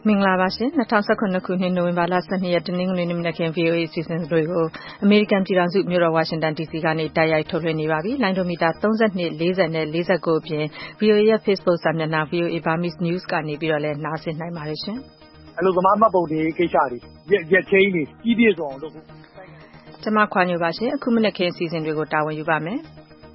မင်္ဂလာပါရှင်2019ခုနှစ်နိုဝင်ဘာလ12ရက်တနင်္ဂနွေနေ့မနက်ခင်း VOA အစီအစဉ်တွေကိုအမေရိကန်ပြည်ထောင်စုမြို့တော်ဝါရှင်တန် DC ကနေတိုက်ရိုက်ထုတ်လွှင့်နေပါပြီ။လိုင်းဒိုမီတာ32 40နဲ့49အပြင် VOA ရဲ့ Facebook စာမျက်နှာ VOA Burmese News ကနေပြီးတော့လည်းနားဆင်နိုင်ပါတယ်ရှင်။အလုပ်သမားမှတ်ပုံတင်ကိစ္စတွေရက်ချင်းတွေကြီးပြည့်စုံအောင်လုပ်ဖို့ကျွန်မခွာညိုပါရှင်အခုမနက်ခင်းအစီအစဉ်တွေကိုတာဝန်ယူပါမယ်။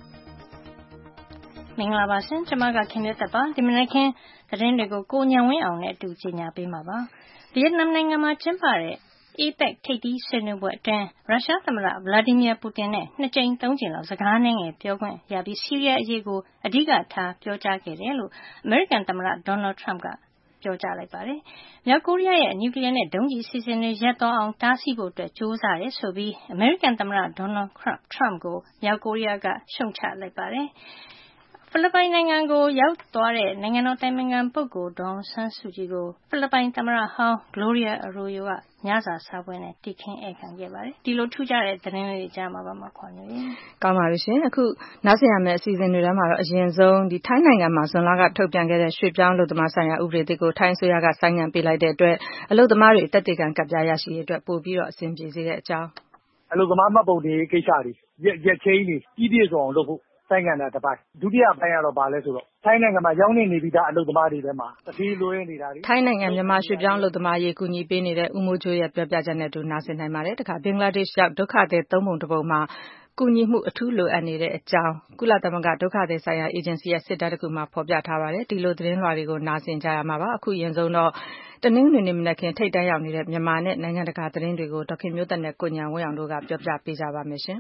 မင်္ဂလာပါရှင်ကျွန်မကခင်ဗျတ်ပါဒီမနက်ခင်းသတင်းတွေကိုကိုညံဝင်းအောင်နဲ့အတူကြီးညာပေးမှာပါဗီယက်နမ်နိုင်ငံမှာကျင်းပတဲ့ APEC ထိပ်သီးဆွေးနွေးပွဲအတွင်းရုရှားသမ္မတဗလာဒီမီယာပူတင်နဲ့2ကြိမ်3ကြိမ်လောက်စကားနဲ့ငယ်ပြောခွင့်ရပြီးဆီးရီးယားအရေးကိုအဓိကထားပြောကြားခဲ့တယ်လို့အမေရိကန်သမ္မတဒေါ်နယ်ထရမ့်ကပြောကြားလိုက်ပါတယ်။မြောက်ကိုရီးယားရဲ့နျူကလ িয়ার နဲ့ဒုံးကျည်စီစဉ်တွေရပ်သွားအောင်တားဆီးဖို့ကြိုးစားတယ်ဆိုပြီးအမေရိကန်သမ္မတဒေါ်နယ်ထရမ့်ကိုမြောက်ကိုရီးယားကရှုံချလိုက်ပါတယ်။ဖိလစ်ပိုင်နိုင်ငံကိုရောက်သွားတဲ့နိုင်ငံတော်တိုင်ပင်ခံပုဂ္ဂိုလ်ဒေါ်အောင်ဆန်းစုကြည်ကိုဖိလစ်ပိုင်သမ္မတဟောင်း Gloria Arroyo ကညစာစားပွဲနဲ့တီခင်းဧည့်ခံခဲ့ပါတယ်။ဒီလိုထူးခြားတဲ့သတင်းလေးတွေကြားမှာပါမှာခွာနေပြီ။ကောင်းပါပြီရှင်။အခုနောက်ဆက်ရမယ့်အစီအစဉ်တွေထဲမှာတော့အရင်ဆုံးဒီထိုင်းနိုင်ငံမှာဇွန်လကထုတ်ပြန်ခဲ့တဲ့ရွှေ့ပြောင်းအလုပ်သမားဆိုင်ရာဥပဒေတွေကိုထိုင်းအစိုးရကဆိုင်းငံ့ပေးလိုက်တဲ့အတွက်အလုပ်သမားတွေတက်တေကံကပ်ပြားရရှိရေးအတွက်ပို့ပြီးတော့အဆင်ပြေစေတဲ့အကြောင်းအလုပ်သမားမှတ်ပုံတင်ကိစ္စတွေရက်ချင်းတွေကြီးပြည့်စုံအောင်လုပ်ဖို့ဆိုင်ငံတာတစ်ပိုင်းဒုတိယပိုင်းကတော့ဘာလဲဆိုတော့ထိုင်းနိုင်ငံမှာရောက်နေပြီးသားအလုပ်သမားတွေထဲမှာတတိလွဲနေတာတွေထိုင်းနိုင်ငံမြန်မာရွှေ့ပြောင်းအလုပ်သမားရေးကူညီပေးနေတဲ့ဦးမိုးချိုးရဲ့ပြောပြချက်နဲ့တူနားဆင်နိုင်ပါတယ်တခါဘင်္ဂလားဒေ့ရှ်ရောက်ဒုက္ခသည်သုံးပုံတစ်ပုံမှာကူညီမှုအထူးလိုအပ်နေတဲ့အကြောင်းကုလသမဂ္ဂဒုက္ခသည်ဆိုင်ရာအေဂျင်စီရဲ့စစ်တမ်းတစ်ခုမှဖော်ပြထားပါတယ်ဒီလိုသတင်းလွှာတွေကိုနားဆင်ကြရမှာပါအခုရင်ဆုံးတော့တနင်္ဂနွေနေ့မနက်ခင်းထိတ်တန်းရောက်နေတဲ့မြန်မာနဲ့နိုင်ငံတကာသတင်းတွေကိုဒေါခင်မျိုးသက်နဲ့ကိုညံဝင်းအောင်တို့ကပြောပြပေးကြပါမယ်ရှင်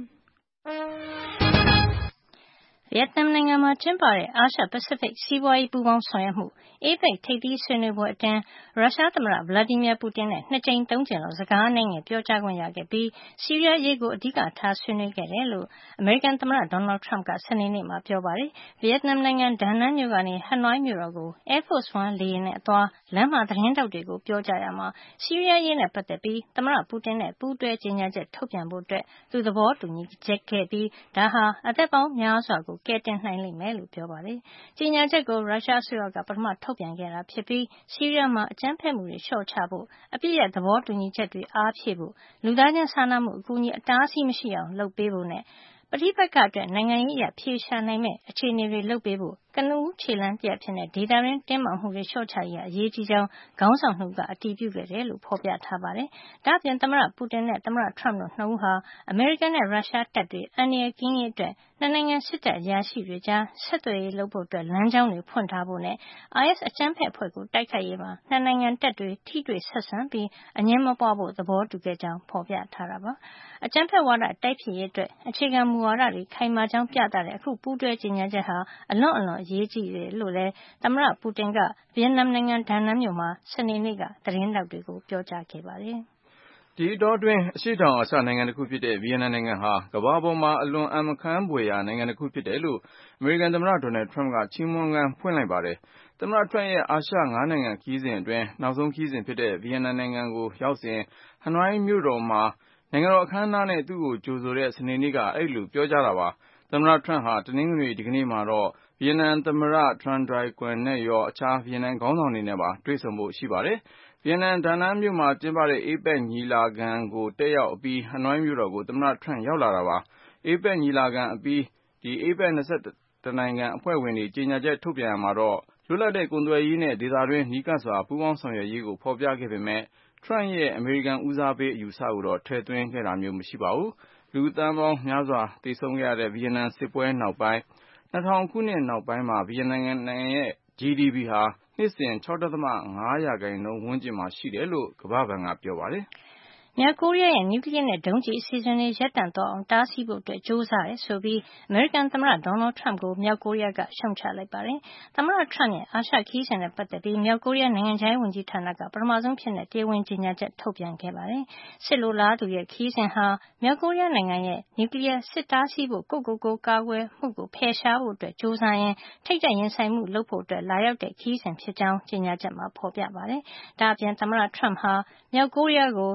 ဗီယက်နမ်နိုင်ငံမှာကျင်းပတဲ့အာရှပစိဖိတ်စီးပွားရေးပူးပေါင်းဆောင်ရွက်မှု APEC ထိပ်သီးဆွေးနွေးပွဲအတွင်းရုရှားသမ္မတဗလာဒီမီယာပူတင်နဲ့2ကြိမ်3ကြိမ်လောက်စကားနဲ့ငယ်ပြောကြားခွင့်ရခဲ့ပြီးဆီးရီးယားအရေးကိုအဓိကထားဆွေးနွေးခဲ့တယ်လို့အမေရိကန်သမ္မတဒေါ်နယ်ထရမ့်ကစနေနေ့မှာပြောပါတယ်။ဗီယက်နမ်နိုင်ငံဒါနန်းမြို့ကနေဟနွိုင်းမြို့တော်ကို Air Force One လေယာဉ်နဲ့အသွားလမ်းမှာသတင်းတောက်တွေကိုပြောကြားရမှာဆီးရီးယားအရေးနဲ့ပတ်သက်ပြီးသမ္မတပူတင်နဲ့ပူးတွဲကြေညာချက်ထုတ်ပြန်ဖို့သူသဘောတူညီခဲ့ပြီးဒါဟာအသက်ပေါင်းများစွာကိုကယ်တင်နိုင်လိမ့်မယ်လို့ပြောပါတယ်။ကြေညာချက်ကိုရုရှားအစိုးရကပထမထုတ်ပြန်ခဲ့တာဖြစ်ပြီးဆီးရီးယားမှာအကြမ်းဖက်မှုတွေလျှော့ချဖို့အပြည့်ရဲ့သဘောတူညီချက်တွေအားဖြည့်ဖို့လူသားချင်းစာနာမှုအကူအညီအတားအဆီးမရှိအောင်လုပ်ပေးဖို့နဲ့ပဋိပက္ခအတွက်နိုင်ငံရေးအရဖြေရှာနိုင်မယ့်အခြေအနေတွေလုပ်ပေးဖို့ကနဦးခြေလှမ်းတရပ်ဖြစ်တဲ့ဒေတာရင်းတင်းမာမှုတွေလျှော့ချရေးအရေးကြီးကြောင်းခေါင်းဆောင်တို့ကအတည်ပြုခဲ့တယ်လို့ဖော်ပြထားပါတယ်။ဒါ့အပြင်သမ္မတပူတင်နဲ့သမ္မတထရမ့်တို့နှစ်ဦးဟာအမေရိကန်နဲ့ရုရှားတပ်တွေအန္တရာယ်ကင်းရေးအတွက်နှစ်နိုင်ငံစစ်တပ်အရာရှိတွေကြားဆက်သွယ်ရေးလုပ်ဖို့လမ်းကြောင်းတွေဖွင့်ထားဖို့နဲ့ IS အကြမ်းဖက်အဖွဲ့ကိုတိုက်ခိုက်ရေးမှာနှစ်နိုင်ငံတပ်တွေထိတွေ့ဆက်ဆံပြီးအငြင်းမပွားဖို့သဘောတူခဲ့ကြောင်းဖော်ပြထားတာပါ။အကြမ်းဖက်ဝါဒတိုက်ဖျက်ရေးအတွက်အခြေခံမူဝါဒတွေခိုင်မာကြောင်းပြသတဲ့အခုပူးတွဲကြေညာချက်ဟာအလွန်အရေးကြီးတယ်လို့လည်းသမ္မတပူတင်ကဗီယက်နမ်နိုင်ငံဒါနန်းမြို့မှာစနေနေ့ကသတင်းထောက်တွေကိုပြောကြားခဲ့ပါတယ်။ဒီအတောအတွင်းအရှေ့တောင်အာရှနိုင်ငံတစ်ခုဖြစ်တဲ့ဗီယက်နမ်နိုင်ငံဟာကမ္ဘာပေါ်မှာအလွန်အံ့မခန်းဖွယ်ရာနိုင်ငံတစ်ခုဖြစ်တယ်လို့အမေရိကန်သမ္မတဒေါ်နယ်ထရမ့်ကချီးမွမ်းခန်းဖွင့်လိုက်ပါတယ်။သမ္မတထရမ့်ရဲ့အာရှ9နိုင်ငံခရီးစဉ်အတွင်းနောက်ဆုံးခရီးစဉ်ဖြစ်တဲ့ဗီယက်နမ်နိုင်ငံကိုရောက်စဉ်ဟနွိုင်းမြို့တော်မှာနိုင်ငံတော်အခမ်းအနားနဲ့သူ့ကိုကြိုဆိုတဲ့စနေနေ့ကအဲ့လိုပြောကြားတာပါ။သမ္မတထရမ့်ဟာတနင်္ဂနွေဒီကနေ့မှာတော့ဗီယက်နမ်သမ္မတ Tran Dai Quang နဲ့ရောအခြားဗီယက်နမ်ခေါင်းဆောင်တွေနဲ့ပါတွေ့ဆုံဖို့ရှိပါတယ်။ဗီယက်နမ်ဒါနန်းမြို့မှာကျင်းပတဲ့ APEC ညီလာခံကိုတက်ရောက်အပြီးဟနွိုင်းမြို့တော်ကိုသမ္မတထရမ့်ရောက်လာတာပါ။ APEC ညီလာခံအပြီးAPEC 21နိုင်ငံအဖွဲ့ဝင်တွေကြေညာချက်ထုတ်ပြန်ရမှာတော့လွတ်လပ်တဲ့ကုန်သွယ်ရေးနဲ့ဒေသတွင်းနီးကပ်စွာပူးပေါင်းဆောင်ရွက်ရေးကိုဖော်ပြခဲ့ပေမဲ့ထရမ့်ရဲ့အမေရိကန်ဦးစားပေးအယူအဆကိုတော့ထည့်သွင်းခဲ့တာမျိုးမရှိပါဘူး။လူသန်းပေါင်းများစွာသေဆုံးခဲ့ရတဲ့ဗီယက်နမ်စစ်ပွဲနောက်ပိုင်း2000ခုနှစ်နောက်ပိုင်းမှာဗီယက်နမ်နိုင်ငံရဲ့ GDP ဟာနှစ်စဉ် 6.5% ဝန်းကျင်မှာရှိတယ်လို့ကမ္ဘာ့ဘဏ်ကပြောပါတယ်။မြောက်ကိုရီးယားရဲ့နျူကလ িয়ার နဲ့ဒုံးကျည်အစီအစဉ်တွေရပ်တန့်သွားအောင်တားဆီးဖို့ကြိုးစားတယ်ဆိုပြီးအမေရိကန်သမ္မတဒေါ်နယ်ထရမ့်ကိုမြောက်ကိုရီးယားကရှုံချလိုက်ပါတယ်။သမ္မတထရမ့်ရဲ့အာရှခရီးစဉ်နဲ့ပတ်သက်ပြီးမြောက်ကိုရီးယားနိုင်ငံခြားရေးဝန်ကြီးဌာနကပထမဆုံးဖြစ်တရားဝင်ကြေညာချက်ထုတ်ပြန်ခဲ့ပါတယ်။စစ်လိုလားသူရဲ့ခရီးစဉ်ဟာမြောက်ကိုရီးယားနိုင်ငံရဲ့နျူကလ িয়ার စစ်တားဆီးဖို့ကိုယ့်ကာကွယ်မှုကိုဖယ်ရှားဖို့ကြိုးစားရင်းထိပ်တိုက်ရင်ဆိုင်မှုလုပ်ဖို့လာရောက်တဲ့ခရီးစဉ်ဖြစ်ကြောင်းကြေညာချက်မှာဖော်ပြပါတယ်။ဒါ့အပြင်သမ္မတထရမ့်ဟာမြောက်ကိုရီးယားကိုကမ္ဘာ့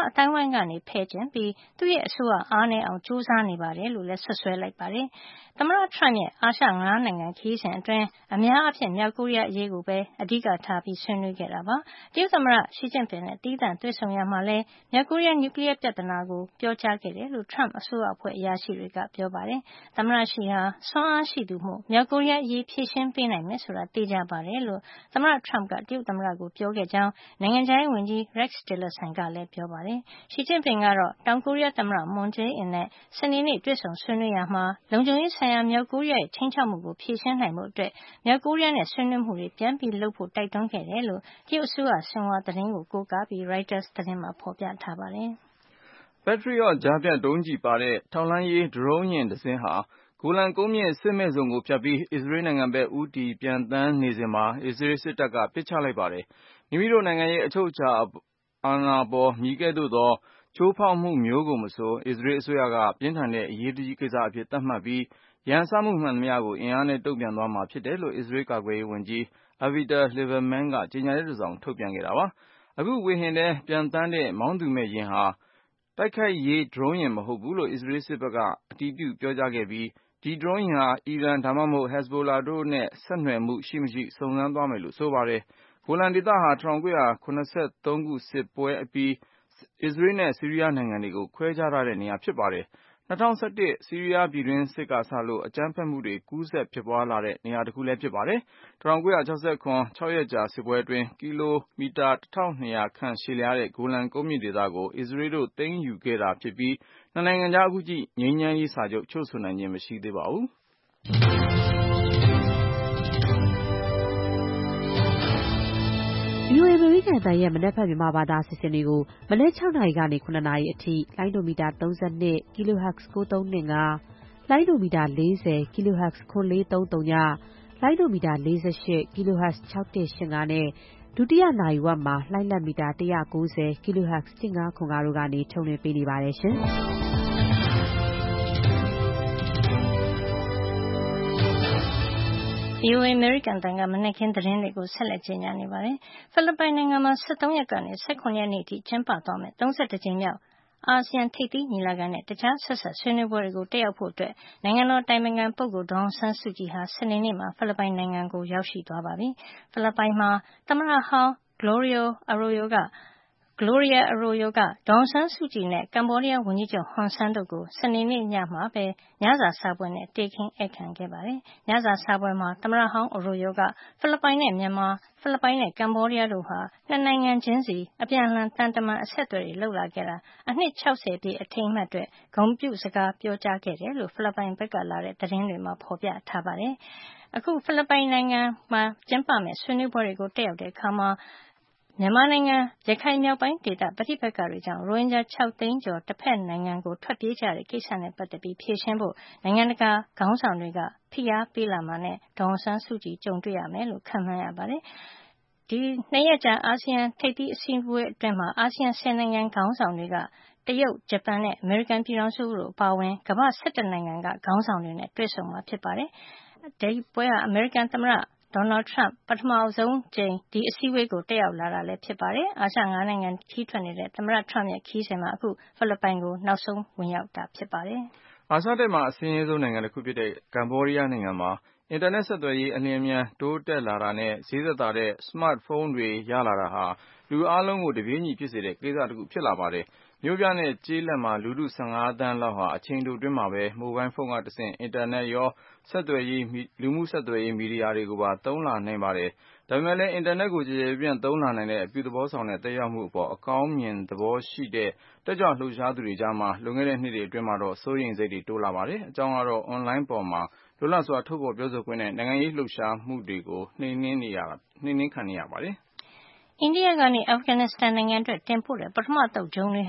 အတိုင်းဝိုင်းကနေဖယ်ကျဉ်ပြီးသူ့ရဲ့အစိုးရအားနည်းအောင်ကြိုးစားနေပါတယ်လို့လည်းဆွဆွဲလိုက်ပါတယ်။သမ္မတ Trump ရဲ့အာရှ၅နိုင်ငံခရီးစဉ်အတွင်းအများအားဖြင့်မြောက်ကိုရီးယားအရေးကိုပဲအဓိကထားပြီးဆွေးနွေးခဲ့တာပါ။တရုတ်သမ္မတရှီကျင့်ပင်နဲ့သီးသန့်တွေ့ဆုံရာမှာလည်းမြောက်ကိုရီးယားနျူကလ িয়ার ပြဿနာကိုပြောကြားခဲ့တယ်လို့ Trump အစိုးရအဖွဲ့အရာရှိတွေကပြောပါတယ်။သမ္မတရှီဟာစွမ်းအားရှိသူမို့မြောက်ကိုရီးယားအရေးဖြေရှင်းပေးနိုင်မယ်ဆိုတာသိကြပါတယ်လို့သမ္မတ Trump ကတရုတ်သမ္မတကိုပြောခဲ့ကြောင်းနိုင်ငံခြားရေးဝန်ကြီး Rex Tillerson ကလည်းပြောပါတယ်။ရှီကျင့်ပင်ကတော့တောင်ကိုရီးယားသမ္မတ Moon Jae-in နဲ့စနေနေ့တွေ့ဆုံဆွေးနွေးရာမှာလုံခြုံရေးဆိုင်ရာမြောက်ကိုရီးယားရဲ့ခြိမ်းခြောက်မှုကိုဖြေရှင်းနိုင်ဖို့မြောက်ကိုရီးယားနဲ့ဆွေးနွေးမှုတွေပြန်လုပ်ဖို့တိုက်တွန်းခဲ့တယ်လို့တရုတ်အစိုးရဆင်ဟွာသတင်းကိုကိုးကားပြီး Reuters သတင်းမှာဖေါ်ပြထားပါတယ်။ Patriot ကြားဖြတ်ဒုံးကျည်ပါတဲ့ထောက်လှမ်းရေးဒရုန်းယာဉ်တစင်းဟာဂိုလန်ကုန်းမြင့်စစ်မဲ့ဇုံကိုဖြတ်ပြီးအစ္စရေးနိုင်ငံဘက်ဦးတည်ပျံသန်းနေစဉ်မှာအစ္စရေးစစ်တပ်ကပစ်ချလိုက်ပါတယ်။မိမိတို့နိုင်ငံရဲ့အချုပ်အခြာအာဏာပေါ်မည်ကဲ့သို့သောချိုးဖောက်မှုမျိုးကိုမဆိုအစ္စရေးအစိုးရကပြင်းထန်တဲ့အရေးကြီးကိစ္စအဖြစ်သတ်မှတ်ပြီးရန်စမှုမှန်သမျှကိုအင်အားနဲ့တုံ့ပြန်သွားမှာဖြစ်တယ်လို့အစ္စရေးကာကွယ်ရေးဝန်ကြီး Avigdor Lieberman ကကြေညာချက်တစောင်ထုတ်ပြန်ခဲ့တာပါ။အခုဝေဟင်ထဲပျံသန်းတဲ့မောင်းသူမဲ့ယာဉ်ဟာတိုက်ခိုက်ရေးဒရုန်းယာဉ်မဟုတ်ဘူးလို့အစ္စရေးစစ်ဘက်ကအတည်ပြုပြောကြားခဲ့ပြီးဒီဒရုန်းယာဉ်ဟာအီရန်ဒါမှမဟုတ် Hezbollah တို့နဲ့ဆက်နွယ်မှုရှိမရှိစုံစမ်းသွားမယ်လို့ဆိုပါတယ်။ဂိုလန်ဒေသဟာ1973ခုစစ်ပွဲအပြီးအစ္စရေးနဲ့ဆီးရီးယားနိုင်ငံတွေကိုခွဲခြားထားတဲ့နေရာဖြစ်ပါတယ်။2011ဆီးရီးယားပြည်တွင်းစစ်ကစလို့အကြမ်းဖက်မှုတွေကူးစက်ဖြစ်ပွားလာတဲ့နေရာတခုလည်းဖြစ်ပါတယ်။1967 6ရက်ကြာစစ်ပွဲအတွင်းကီလိုမီတာ1200ခန့်ရှည်လျားတဲ့ဂိုလန်ကုန်းမြင့်ဒေသကိုအစ္စရေးတို့သိမ်းယူခဲ့တာဖြစ်ပြီးနှစ်နိုင်ငံကြားအခုထိငြိမ်းချမ်းရေးစာချုပ်ချုပ်ဆိုနိုင်ခြင်းမရှိသေးပါဘူး။ VOA အမေရိကန်အသံရဲ့မနက်ဖြန်မြန်မာဘာသာအစီအစဉ်တွေကိုမနက်6နာရီကနေ9နာရီအထိလိုင်းဒိုမီတာ32 kHz 9325လိုင်းဒိုမီတာ40 kHz 9430ညလိုင်းဒိုမီတာ48 kHz 6185နဲ့ဒုတိယနာရီဝက်မှာလိုင်းလက်မီတာ190 kHz 1505တို့ကနေထုတ်လွှင့်ပေးနေပါတယ်ရှင်။ VOA အမေရိကန်အသံကမနက်ခင်းသတင်းတွေကိုဆက်လက်ကြေညာနေပါတယ်။ဖိလစ်ပိုင်နိုင်ငံမှာ13ရက်ကနေ18ရက်နေ့အထိကျင်းပသွားမယ့်31ကြိမ်မြောက်အာဆီယံထိပ်သီးညီလာခံနဲ့တခြားဆက်စပ်ဆွေးနွေးပွဲတွေကိုတက်ရောက်ဖို့နိုင်ငံတော်အတိုင်ပင်ခံပုဂ္ဂိုလ်ဒေါ်အောင်ဆန်းစုကြည်ဟာစနေနေ့မှာဖိလစ်ပိုင်နိုင်ငံကိုရောက်ရှိသွားပါပြီ။ဖိလစ်ပိုင်မှာသမ္မတဟောင်း Gloria Arroyo ကဒေါ်အောင်ဆန်းစုကြည်နဲ့ကမ္ဘောဒီးယားဝန်ကြီးချုပ်ဟွန်ဆန်းတို့ကိုစနေနေ့ညမှာပဲညစာစားပွဲနဲ့တေခင်းဧည့်ခံခဲ့ပါတယ်။ညစာစားပွဲမှာသမ္မတဟောင်း Arroyo ကဖိလစ်ပိုင်နဲ့မြန်မာ၊ဖိလစ်ပိုင်နဲ့ကမ္ဘောဒီးယားတို့ဟာနှစ်နိုင်ငံချင်းစီအပြန်အလှန်သံတမန်အဆက်အသွယ်တွေလုပ်လာခဲ့တာအနှစ်60ပြည့်အထိမ်းအမှတ်အတွက်ဂုဏ်ပြုစကားပြောကြားခဲ့တယ်လို့ဖိလစ်ပိုင်ဘက်ကလာတဲ့သတင်းတွေမှာဖေါ်ပြထားပါတယ်။အခုဖိလစ်ပိုင်နိုင်ငံမှာကျင်းပမယ့်ဆွေးနွေးပွဲတွေကိုတက်ရောက်တဲ့အခါမှာမြန်မာနိုင်ငံရခိုင်မြောက်ပိုင်းဒေသပဋိပက္ခတွေကြောင့်ရိုဟင်ဂျာ6သိန်းကျော်တဖက်နိုင်ငံကိုထွက်ပြေးကြတဲ့ကိစ္စနဲ့ပတ်သက်ပြီးဖြေရှင်းဖို့နိုင်ငံတကာခေါင်းဆောင်တွေကဖိအားပေးလာမှာနဲ့ဒေါ်အောင်ဆန်းစုကြည်ကြုံတွေ့ရမယ်လို့ခန့်မှန်းရပါတယ်။ဒီ2ရက်ကြာအာဆီယံထိပ်သီးအစည်းအဝေးအတွင်းမှာအာဆီယံ10နိုင်ငံခေါင်းဆောင်တွေကတရုတ်၊ဂျပန်နဲ့အမေရိကန်ပြည်ထောင်စုတို့အပါအဝင်ကမ္ဘာ့17နိုင်ငံကခေါင်းဆောင်တွေနဲ့တွေ့ဆုံမှာဖြစ်ပါတယ်။ဒီပွဲဟာအမေရိကန်သမ္မတDonald Trump ပထမဆုံးကြိမ်ဒီအစည်းအဝေးကိုတက်ရောက်လာတာလည်းဖြစ်ပါတယ်။အာရှ5နိုင်ငံခရီးထွက်နေတဲ့သမ္မတ Trump ရဲ့ခရီးစဉ်မှာအခုဖိလစ်ပိုင်ကိုနောက်ဆုံးဝင်ရောက်တာဖြစ်ပါတယ်။အာရှတိုက်မှာအဆင်းရဲဆုံးနိုင်ငံတစ်ခုဖြစ်တဲ့ကမ္ဘောဒီးယားနိုင်ငံမှာအင်တာနက်ဆက်သွယ်ရေးအလျင်အမြန်တိုးတက်လာတာနဲ့ဈေးသက်သာတဲ့စမတ်ဖုန်းတွေရလာတာဟာလူအားလုံးကိုတပြေးညီဖြစ်စေတဲ့ကိစ္စတစ်ခုဖြစ်လာပါတယ်။မြို့ပြနဲ့ကျေးလက်မှာလူထု15သန်းလောက်ဟာအချိန်တိုအတွင်းမှာပဲမိုဘိုင်းဖုန်းကတဆင့်အင်တာနက်ရောလူမှုဆက်သွယ်ရေးမီဒီယာတွေကိုပါသုံးလာနိုင်ပါတယ်။ဒါပေမဲ့လည်းအင်တာနက်ကိုကျယ်ကျယ်ပြန့်ပြန့်သုံးလာနိုင်တဲ့အပြုသဘောဆောင်တဲ့သက်ရောက်မှုအပေါ်အကောင်းမြင်သဘောရှိတဲ့တက်ကြွလှုပ်ရှားသူတွေကြားမှာလွန်ခဲ့တဲ့နှစ်တွေအတွင်းမှာတော့စိုးရိမ်စိတ်တွေတိုးလာပါတယ်။အကြောင်းကတော့အွန်လိုင်းပေါ်မှာလွတ်လပ်စွာထုတ်ဖော်ပြောဆိုခွင့်နဲ့နိုင်ငံရေးလှုပ်ရှားမှုတွေကိုနှိမ်နင်းခံနေရပါတယ်။အိန္ဒိယကနေအာဖဂန်နစ္စတန်နိုင်ငံအတွက်တင်ပို့တဲ့ပထမအသုတ်ဒရုန်းတွေဟာ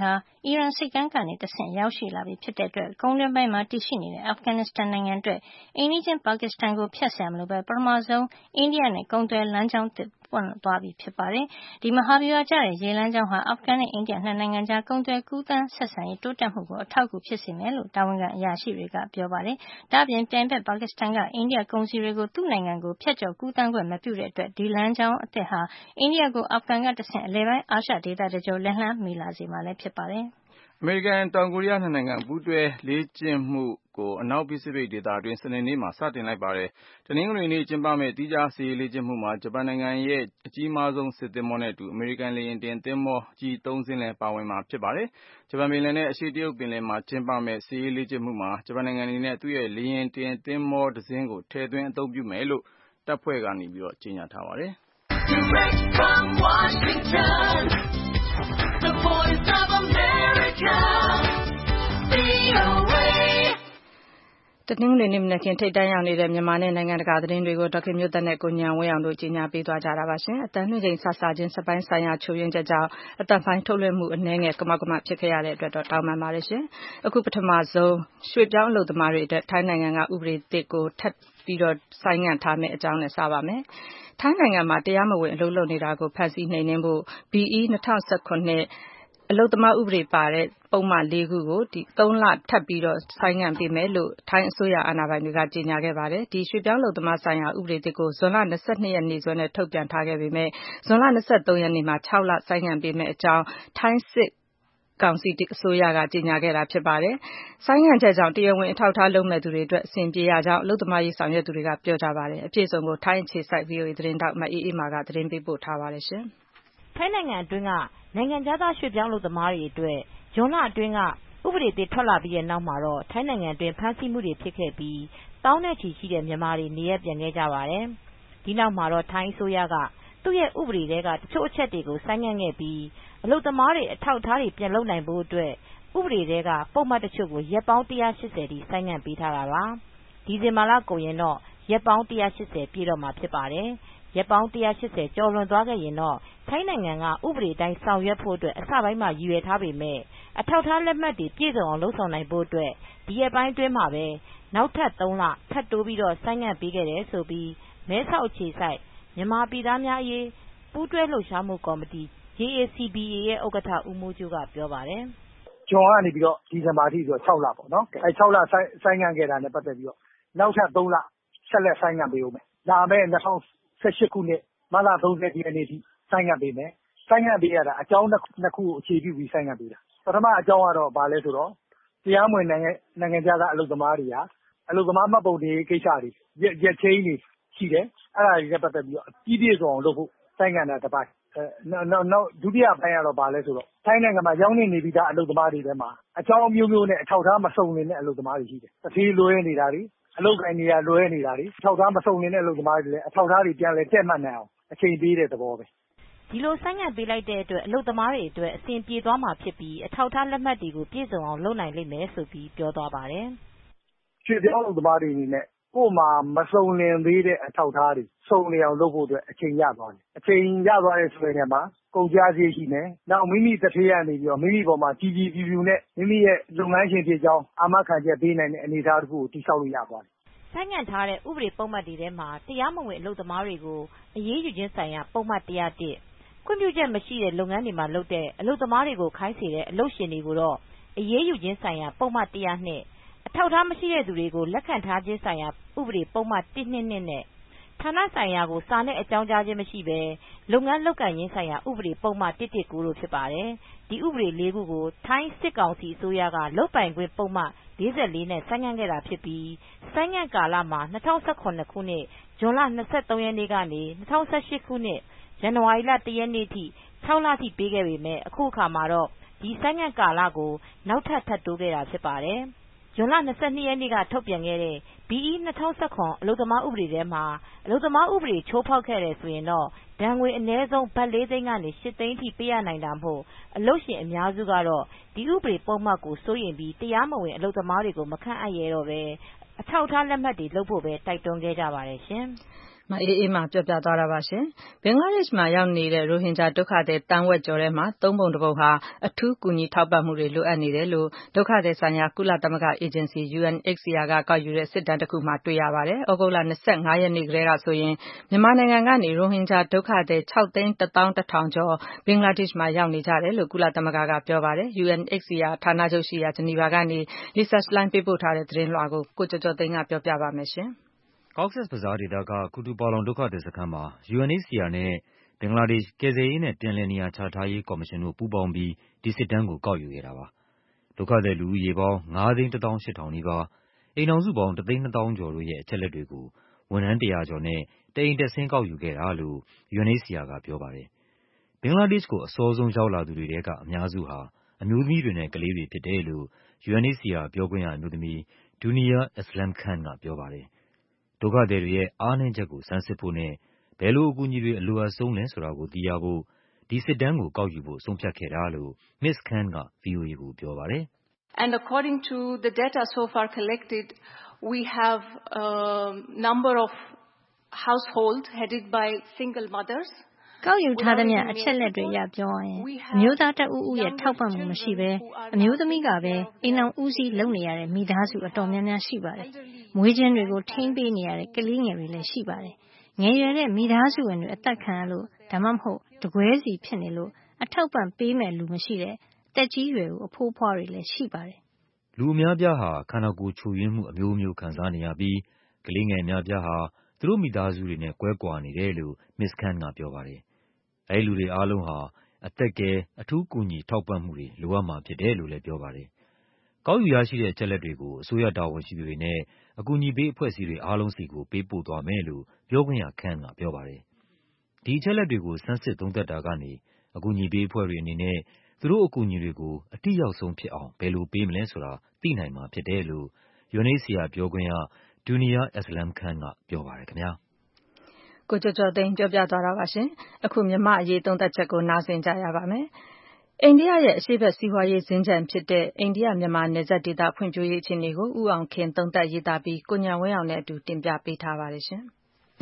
အီရန်ဆိပ်ကမ်းကနေတဆင့်ရောက်ရှိလာပြီဖြစ်တဲ့အတွက်ကုန်းတွင်းပိုင်းမှာတည်ရှိနေတဲ့အာဖဂန်နစ္စတန်နိုင်ငံအတွက်အိမ်နီးချင်းပါကစ္စတန်ကိုဖြတ်စရာမလိုပဲပထမဆုံးအိန္ဒိယနဲ့ကုန်သွယ်လမ်းကြောင်းသစ်ပွင့်သွားပြီဖြစ်ပါတယ်။ဒီမဟာဗျူဟာကျတဲ့ရေလမ်းကြောင်းဟာအာဖဂန်နဲ့အိန္ဒိယနှစ်နိုင်ငံကြားကုန်သွယ်ကူးသန်းဆက်ဆံရေးတိုးတက်မှုကိုအထောက်အကူဖြစ်စေမယ်လို့တာဝန်ခံအရာရှိတွေကပြောပါတယ်။ဒါ့အပြင်ပြိုင်ဘက်ပါကစ္စတန်ကအိန္ဒိယကုန်စည်တွေကိုသူ့နိုင်ငံကိုဖြတ်ကျော်ကူးသန်းခွင့်မပြုတဲ့အတွက်ဒီလမ်းကြောင်းအသစ်ဟာအိန္ဒိယကိုအာဖဂန်ကတဆင့်အလယ်ပိုင်းအာရှဒေသတကျောလက်လှမ်းမီလာစေမှာလည်းဖြစ်ပါတယ်။အမေရိကန်တောင်ကိုရီးယားနှစ်နိုင်ငံပူးတွဲလေ့ကျင့်မှုကိုအနောက်ပစိဖိတ်ဒေသတွင်းစနေနေ့မှာစတင်လိုက်ပါတယ်။တနင်္ဂနွေနေ့ကျင်းပမယ့်သီးခြားစစ်ရေးလေ့ကျင့်မှုမှာဂျပန်နိုင်ငံရဲ့အကြီးမားဆုံးစစ်သင်္ဘောနဲ့အတူအမေရိကန်လေယာဉ်တင်သင်္ဘောကြီး3 စင်းလည်းပါဝင်မှာဖြစ်ပါတယ်။ဂျပန်ပင်လယ်နဲ့အရှေ့တရုတ်ပင်လယ်မှာကျင်းပမယ့်စစ်ရေးလေ့ကျင့်မှုမှာဂျပန်နိုင်ငံအနေနဲ့သူ့ရဲ့လေယာဉ်တင်သင်္ဘောတစ်စင်းကိုထည့်သွင်းအသုံးပြုမယ်လို့တပ်ဖွဲ့ကကြေညာထားပါတယ်။ Direct from Washington, the voice of America, VOA. တနင်္ဂနွေနေ့မနက်ခင်းထိပ်တန်းရောက်နေတဲ့မြန်မာနဲ့နိုင်ငံတကာသတင်းတွေကိုဒေါက်ခင်မျိုးသက်နဲ့ကိုဉာဏ်ဝင်းအောင်တို့ကြီးညာပေးသွားကြတာပါရှင်။အတန်းနှင်းချိန်ဆဆချင်းစပိုင်းဆိုင်ရာချို့ယွင်းချက်ကြောင့်အတန်းပိုင်းထုတ်လွှင့်မှုအနည်းငယ်ကမောက်ကမဖြစ်ခဲ့ရတဲ့အတွက်တောင်းပန်ပါတယ်ရှင်။အခုပထမဆုံးရွှေ့ပြောင်းအလုပ်သမားတွေအတွက်ထိုင်းနိုင်ငံကဥပဒေသစ်ကိုထပ်ပြီးတော့ဆိုင်းငံ့ထားမယ့်အကြောင်းနဲ့စပါမယ်။ထိုင်းနိုင်ငံမှာတရားမဝင်အလုပ်လုပ်နေတာကိုဖမ်းဆီးနှိမ်နင်းဖို့ BE 2019အလုပ်သမားဥပဒေပါတဲ့ပုံမှန်၄ခုကို3 လထပ်ပြီးတော့ဆိုင်းငံ့ပေးမယ်လို့ထိုင်းအစိုးရအာဏာပိုင်တွေကကြေညာခဲ့ပါတယ်။ဒီရွှေ့ပြောင်းအလုပ်သမားဆိုင်ရာဥပဒေသစ်ကိုဇွန်လ22ရက်နေ့စွဲနဲ့ထုတ်ပြန်ထားခဲ့ပေမဲ့ဇွန်လ23ရက်နေ့မှာ6လဆိုင်းငံ့ပေးမယ့်အကြောင်းထိုင်းစစ်ကောင်စီအစိုးရကကြေညာခဲ့တာဖြစ်ပါတယ်။ဆိုင်းငံ့ချက်ကြောင့်တရားဝင်အထောက်အထားလုပ်မဲ့သူတွေအတွက်အဆင်ပြေရကြောင်းအလုပ်သမားရေးဆောင်ရွက်သူတွေကပြောကြပါတယ်။အပြည့်အစုံကိုထိုင်းအခြေစိုက် VOA သတင်းတောက်မအေးအေးမာကသတင်းပေးပို့ထားပါတယ်ရှင်။ထိုင်းနိုင်ငံအတွင်းကနိုင်ငံခြားသားရွှေ့ပြောင်းအလုပ်သမားတွေအတွက်ဇွန်လအတွင်းကဥပဒေသစ်ထွက်လာပြီးတဲ့နောက်မှာတော့ထိုင်းနိုင်ငံအတွင်းဖမ်းဆီးမှုတွေဖြစ်ခဲ့ပြီးသောင်းနဲ့ချီရှိတဲ့မြန်မာတွေနေရပ်ပြန်ခဲ့ကြပါတယ်။ဒီနောက်မှာတော့ထိုင်းအစိုးရကသူ့ရဲ့ဥပဒေထဲကတချို့အချက်တွေကိုဆိုင်းငံ့ခဲ့ပြီးအလုပ်သမားတွေအထောက်အထားတွေပြန်လုပ်နိုင်ဖို့အတွက်ဥပဒေထဲကပုဒ်မတချို့ကိုရက်ပေါင်း180ထိဆိုင်းငံ့ပေးထားတာပါ။ဒီဇင်ဘာလကုန်ရင်တော့ရက်ပေါင်း180ပြည့်တော့မှာဖြစ်ပါတယ်။ရက်ပေါင်း180ကျော်လွန်သွားခဲ့ရင်တော့ထိုင်းနိုင်ငံကဥပဒေတိုင်းဆောင်ရွက်ဖို့အတွက်အစပိုင်းမှာရည်ရွယ်ထားပေမဲ့အထောက်အထားလက်မှတ်တွေပြည့်စုံအောင်လုပ်ဆောင်နိုင်ဖို့အတွက်ဒီရက်ပိုင်းအတွင်းမှာပဲနောက်ထပ်3လထပ်တိုးပြီးတော့ဆိုင်းငံ့ပေးခဲ့တယ်ဆိုပြီးမဲဆောက်အခြေစိုက်မြန်မာပြည်သားများအရေးပူးတွဲလှုပ်ရှားမှုကော်မတီ JACBA ရဲ့ဥက္ကဋ္ဌဦးမိုးကျိုးကပြောပါတယ်။ဇွန်ကနေပြီးတော့ဒီဇင်ဘာထိဆို6လပေါ့နော်။6လဆိုင်းငံ့ခဲ့တာနဲ့ပတ်သက်ပြီးတော့နောက်ထပ်3လဆက်လက်ဆိုင်းငံ့ပေးဦးမယ်။လာမယ့်2018ခုနှစ်မတ်လ30ရက်နေ့ထိဆိုင်းငံ့ပေးမယ်။ဆိုင်းငံ့ပေးရတာအကြောင်းနှစ်ခုကိုအခြေပြုပြီးဆိုင်းငံ့ပေးတာ။ပထမအကြောင်းကတော့ဘာလဲဆိုတော့တရားမဝင်နိုင်ငံခြားသားအလုပ်သမားတွေဟာအလုပ်သမားမှတ်ပုံတင်ကိစ္စတွေရက်ချင်းတွေရှိတယ်။အဲ့ဒါတွေနဲ့ပတ်သက်ပြီးတော့ပြည့်စုံအောင်လုပ်ဖို့ဆိုင်းငံ့တာတစ်ပိုင်းနောက်ဒုတိယပိုင်းကတော့ဘာလဲဆိုတော့ထိုင်းနိုင်ငံမှာရောက်နေပြီးသားအလုပ်သမားတွေထဲမှာအကြောင်းမျိုးမျိုးနဲ့အထောက်အထားမစုံလင်တဲ့အလုပ်သမားတွေရှိတယ်။တစ်သေးလွဲနေတာတွေအလုပ်ကိုင်နေရလွဲနေတာတွေအထောက်အထားမစုံလင်တဲ့အလုပ်သမားတွေလည်းအထောက်အထားတွေပြန်လဲတက်မှတ်နိုင်အောင်အချိန်ပေးတဲ့သဘောပဲ။ဒီလိုဆိုင်းငံ့ပေးလိုက်တဲ့အတွက်အလုပ်သမားတွေအတွက်အဆင်ပြေသွားမှာဖြစ်ပြီးအထောက်အထားလက်မှတ်တွေကိုပြည့်စုံအောင်လုပ်နိုင်လိမ့်မယ်ဆိုပြီးပြောသွားပါတယ်။ရွှေ့ပြောင်းအလုပ်သမားတွေအနေနဲ့ကို့မှာမစုံလင်သေးတဲ့အထောက်အထားတွေစုံလင်အောင်လုပ်ဖို့အတွက်အချိန်ရသွားတယ်။အချိန်ရသွားတဲ့ဆိုတဲ့နေရာမှာကုန်ကျစရိတ်ရှိမယ်။နောက်မိမိတစ်ထေးကနေပြီးတော့မိမိပေါ်မှာကြီးကြီးပြူပြူနဲ့မိမိရဲ့လုပ်ငန်းရှင်ဖြစ်ကြောင်းအာမခံချက်ပေးနိုင်တဲ့အနေအထားတစ်ခုကိုတည်ဆောက်လို့ရသွားတယ်။ဆိုင်းငံ့ထားတဲ့ဥပဒေပုဒ်မတွေထဲမှာတရားမဝင်အလုပ်သမားတွေကိုအရေးယူခြင်းဆိုင်ရာပုဒ်မ101ခွင့်ပြုချက်မရှိတဲ့လုပ်ငန်းတွေမှာလုပ်တဲ့အလုပ်သမားတွေကိုခိုင်းစေတဲ့အလုပ်ရှင်တွေကိုတော့အရေးယူခြင်းဆိုင်ရာပုဒ်မ102အထောက်အထားမရှိတဲ့သူတွေကိုလက်ခံထားခြင်းဆိုင်ရာဥပဒေပုဒ်မ122နဲ့ဌာနဆိုင်ရာကိုစာနဲ့အကြောင်းကြားခြင်းမရှိဘဲလုပ်ငန်းလုပ်ကိုင်ခြင်းဆိုင်ရာဥပဒေပုဒ်မ119တို့ဖြစ်ပါတယ်။ဒီဥပဒေ၄ခုကိုထိုင်းစစ်ကောင်စီအစိုးရကလုပ်ပိုင်ခွင့်ပုဒ်မ44နဲ့ဆိုင်းငံ့ခဲ့တာဖြစ်ပြီးဆိုင်းငံ့ကာလမှာ2018ခုနှစ်ဇွန်လ23ရက်နေ့ကနေ2018ခုနှစ်ဇန်နဝါရီလ1ရက်နေ့ထိ6လထိပေးခဲ့ပေမဲ့အခုအခါမှာတော့ဒီဆိုင်းငံ့ကာလကိုနောက်ထပ်တိုးခဲ့တာဖြစ်ပါတယ်။ဇွန်လ22ရက်နေ့ကထုတ်ပြန်ခဲ့တဲ့ BE 2019အလုပ်သမားဥပဒေထဲမှာအလုပ်သမားဥပဒေချိုးဖောက်ခဲ့တယ်ဆိုရင်တော့ဒဏ်ငွေအနည်းဆုံးဘတ်4သိန်းကနေ8သိန်းထိပေးရနိုင်တာမို့အလုပ်ရှင်အများစုကတော့ဒီဥပဒေပုဒ်မကိုစိုးရိမ်ပြီးတရားမဝင်အလုပ်သမားတွေကိုမခန့်အပ်ရတော့ပဲအထောက်အထားလက်မှတ်တွေလုပ်ဖို့ပဲတိုက်တွန်းခဲ့ကြပါတယ်ရှင်။မအေးအေးမှာပြောပြသွားတာပါရှင်။ဘင်္ဂလားဒေ့ရှ်မှာရောက်နေတဲ့ရိုဟင်ဂျာဒုက္ခသည်တန်းဝက်ကျော်ထဲမှာသုံးပုံတစ်ပုံဟာအထူးကူညီထောက်ပံ့မှုတွေလိုအပ်နေတယ်လို့ဒုက္ခသည်ဆိုင်ရာကုလသမဂ္ဂအေဂျင်စီ UNHCR ကကောက်ယူတဲ့စစ်တမ်းတစ်ခုမှာတွေ့ရပါတယ်။ဩဂုတ်လ25ရက်နေ့ကတည်းကဆိုရင်မြန်မာနိုင်ငံကနေရိုဟင်ဂျာဒုက္ခသည်6,110,000 ကျော်ဘင်္ဂလားဒေ့ရှ်မှာရောက်နေကြတယ်လို့ကုလသမဂ္ဂကပြောပါတယ်။ UNHCR ဌာနချုပ်ရှိရာဂျနီဗာကနေ Lisa Schlein ပေးပို့ထားတဲ့သတင်းလွှာကိုကိုကျော်ကျော်သိန်းကပြောပြပါမယ်ရှင်။ Cox's Bazar ဒေသက Kutupalong ဒုက္ခသည်စခန်းမှာ UNHCR နဲ့ ဘင်္ဂလားဒေ့ရှ် ကယ်ဆယ်ရေးနဲ့ ပြန်လည်နေရာချထားရေးကော်မရှင်တို့ပူးပေါင်းပြီး ဒီစစ်တမ်းကိုကောက်ယူခဲ့တာပါ။ ဒုက္ခသည်လူဦးရေပေါင်း 5,1၈,000 နီးပါး၊ အိမ်ထောင်စုပေါင်း 1,200,000 ကျော်တို့ရဲ့အချက်အလက်တွေကို ဝန်ထမ်း100ကျော်နဲ့ တအိမ်တက်ဆင်းကောက်ယူခဲ့တာလို့ UNHCR ကပြောပါတယ်။ ဘင်္ဂလားဒေ့ရှ်ကိုအစောဆုံးရောက်လာသူတွေထဲကအများစုဟာ အမျိုးသမီးတွေနဲ့ကလေးတွေဖြစ်တယ်လို့ UNHCR ပြောခွင့်ရအမျိုးသမီး Duniya Aslam Khan ကပြောပါတယ်။ ဒုက္ခသည်တွေရဲ့အားနည်းချက်ကိုဆန်းစစ်ဖို့နဲ့ ဘယ်လိုအကူအညီတွေအလိုအပ်ဆုံးလဲဆိုတာကိုသိရဖို့ ဒီစစ်တမ်းကိုကောက်ယူဖို့ဆုံးဖြတ်ခဲ့တာလို့ မစ္စ Khan က VOA ကိုပြောပါတယ်။ According to the data so far collected, we have a number of households headed by single mothers. ကောက်ယူထားသမျှအချက်လက်တွေအရပြောရရင်အမျိုးသားတဦးဦးရဲ့ထောက်ပံ့မှုမရှိဘဲအမျိုးသမီးကပဲအိမ်အောင်ဦးစီးလုပ်နေရတဲ့မိသားစုအတော်များများရှိပါတယ်။မွေးချင်းတွေကိုထိန်းပေးနေရတဲ့ကလေးငယ်တွေလည်းရှိပါတယ်။ငယ်ရွယ်တဲ့မိသားစုဝင်တွေအသက်ခံရလို့ဒါမှမဟုတ်တကွဲစီဖြစ်နေလို့အထောက်ပံ့ပေးမဲ့လူမရှိတဲ့တက်ကြီးရွယ်အိုအဖိုးအဖွားတွေလည်းရှိပါတယ်။လူအများပြားဟာခန္ဓာကိုယ်ချို့ယွင်းမှုအမျိုးမျိုးခံစားနေရပြီးကလေးငယ်အများပြားဟာသူတို့မိသားစုတွေနဲ့ကွဲကွာနေတယ်လို့ မစ္စ Khan ကပြောပါတယ်။အဲဒီလူတွေအားလုံးဟာအသက်ကယ်အထူးကူညီထောက်ပံ့မှုတွေလိုအပ်မှာဖြစ်တယ်လို့လည်းပြောပါတယ်။ကောက်ယူရရှိတဲ့အချက်အလက်တွေကိုအစိုးရတာဝန်ရှိသူတွေနဲ့အကူအညီပေးအဖွဲ့အစည်းတွေအားလုံးဆီကိုပေးပို့သွားမယ်လို့ပြောခွင့်ရ Khan ကပြောပါတယ်။ဒီအချက်အလက်တွေကိုဆန်းစစ်သုံးသပ်တာကနေအကူအညီပေးအဖွဲ့တွေအနေနဲ့သူတို့အကူအညီတွေကိုအထိရောက်ဆုံးဖြစ်အောင်ဘယ်လိုပေးမလဲဆိုတာသိနိုင်မှာဖြစ်တယ်လို့ UNHCR ပြောခွင့်ရ Duniya Aslam Khan ကပြောပါတယ်ခင်ဗျာ။ကိုကျော်ကျော်သိန်းပြောပြသွားတာပါရှင်။အခုမြန်မာ့အရေးသုံးသပ်ချက်ကိုနားဆင်ကြရပါမယ်။အိန္ဒိယရဲ့အရှေ့ဘက်စီးပွားရေးစင်္ကြန်ဖြစ်တဲ့အိန္ဒိယမြန်မာနယ်စပ်ဒေသဖွံ့ဖြိုးရေးအခြေအနေကိုဦးအောင်ခင်သုံးသပ်ရေးသားပြီးကိုဉာဏ်ဝင်းအောင်နဲ့အတူတင်ပြပေးထားပါတယ်ရှင်။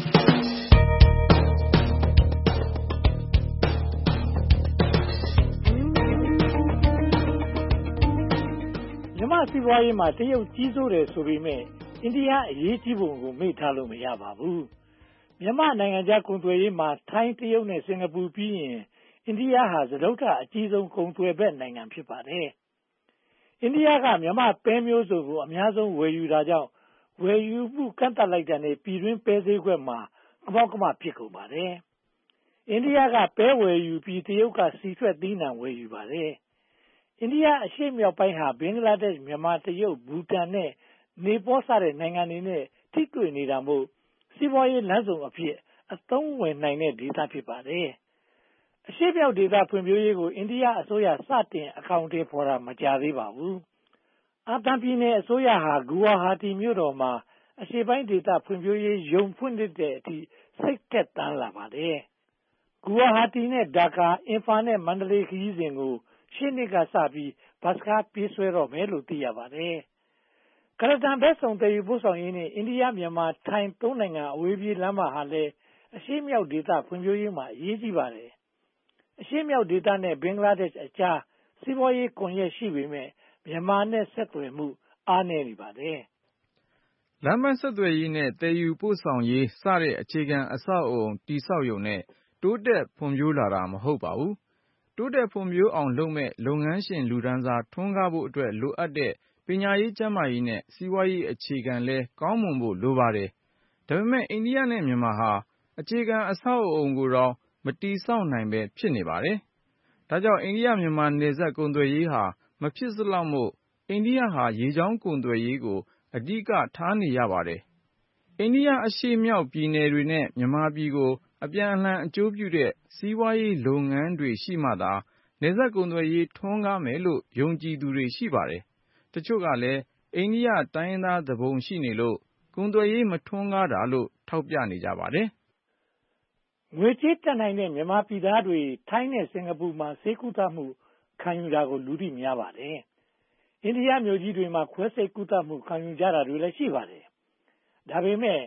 မြန်မာ့စီးပွားရေးမှာတရုတ်ကြီးစိုးတယ်ဆိုပေမဲ့အိန္ဒိယအရေးကြီးပုံကိုမေ့ထားလို့မရပါဘူး။မြန်မာနိုင်ငံခြားကုန်သွယ်ရေးမှာထိုင်းတရုတ်နဲ့စင်ကာပူပြီးရင်အိန္ဒိယဟာစတုတ္ထအကြီးဆုံးကုန်သွယ်ဘက်နိုင်ငံဖြစ်ပါတယ်။အိန္ဒိယကမြန်မာပဲမျိုးစုံကိုအများဆုံးဝယ်ယူတာကြောင့်ဝယ်ယူမှုကန့်သတ်လိုက်တာနဲ့ပြည်တွင်းပဲဈေးကွက်မှာကမောက်ကမဖြစ်ကုန်ပါတယ်။အိန္ဒိယကပဲဝယ်ယူပြီးတရုတ်ကဆီထွက်သီးနှံဝယ်ယူပါတယ်။အိန္ဒိယအရှေ့မြောက်ပိုင်းဟာဘင်္ဂလားဒေ့ရှ်မြန်မာတရုတ်ဘူတန်နဲ့နေပေါစတဲ့နိုင်ငံတွေနဲ့ထိတွေ့နေတာမို့စီးပွားရေးလမ်းဆုံအဖြစ်အသုံးဝင်နိုင်တဲ့ဒေသဖြစ်ပါတယ်။အရှေ့မြောက်ဒေသဖွံ့ဖြိုးရေးကိုအိန္ဒိယအစိုးရစတင်အကောင်အထည်ဖော်တာမကြာသေးပါဘူး။အာသံပြည်နယ်အစိုးရဟာဂူဝါဟာတီမြို့တော်မှာအရှေ့ပိုင်းဒေသဖွံ့ဖြိုးရေးရုံးဖွင့်လှစ်တဲ့အထိစိတ်ကက်တန်းလာပါတယ်။ဂူဝါဟာတီနဲ့ဒါကာအင်ဖာနဲ့မန္တလေးခရီးစဉ်ကိုရှေ့နှစ်ကစပြီးဘတ်စ်ကားပြေးဆွဲတော့မယ်လို့သိရပါတယ်။ကုလားတန်ဘက်စုံသယ်ယူပို့ဆောင်ရေးနဲ့အိန္ဒိယမြန်မာထိုင်းသုံးနိုင်ငံအဝေးပြေးလမ်းမဟာလည်းအရှေ့မြောက်ဒေသဖွံ့ဖြိုးရေးမှာအရေးကြီးပါတယ်။အရှေ့မြောက်ဒေသနဲ့ဘင်္ဂလားဒေ့ရှ်အကြားစီးပွားရေးကွန်ရက်ရှိပေမဲ့မြန်မာနဲ့ဆက်သွယ်မှုအားနည်းနေပါတယ်လမ်းပန်းဆက်သွယ်ရေးနဲ့သယ်ယူပို့ဆောင်ရေးစတဲ့အခြေခံအဆောက်အအုံတည်ဆောက်ရုံနဲ့တိုးတက်ဖွံ့ဖြိုးလာတာမဟုတ်ပါဘူး။တိုးတက်ဖွံ့ဖြိုးအောင်လုပ်မဲ့လုပ်ငန်းရှင်လူတန်းစားထွန်းကားဖို့အတွက်လိုအပ်တဲ့ပညာရေးကျန်းမာရေးနဲ့စီးပွားရေးအခြေခံလည်းကောင်းမွန်ဖို့လိုပါတယ်။ဒါပေမဲ့အိန္ဒိယနဲ့မြန်မာဟာအခြေခံအဆောက်အအုံကိုတောင်မတည်ဆောက်နိုင်ပဲဖြစ်နေပါတယ်။ဒါကြောင့်အိန္ဒိယမြန်မာနယ်စပ်ကုန်သွယ်ရေးဟာမဖြစ်စလောက်မို့အိန္ဒိယဟာရေကြောင်းကုန်သွယ်ရေးကိုအဓိကထားနေရပါတယ်။အိန္ဒိယအရှေ့မြောက်ပြည်နယ်တွေနဲ့မြန်မာပြည်ကိုအပြန်အလှန်အကျိုးပြုတဲ့စီးပွားရေးလုပ်ငန်းတွေရှိမှသာနယ်စပ်ကုန်သွယ်ရေးထွန်းကားမယ်လို့ယုံကြည်သူတွေရှိပါတယ်။တချို့ကလည်းအိန္ဒိယတိုင်းရင်းသားသူပုန်ရှိနေလို့ကုန်သွယ်ရေးမထွန်းကားတာလို့ထောက်ပြနေကြပါတယ်။ငွေကြေးတတ်နိုင်တဲ့မြန်မာပြည်သားတွေထိုင်းနဲ့စင်ကာပူမှာဆေးကုသမှုခံယူတာကိုလူသိများပါတယ်။အိန္ဒိယမြို့ကြီးတွေမှာခွဲစိတ်ကုသမှုခံယူကြတာတွေလည်းရှိပါတယ်။ဒါပေမဲ့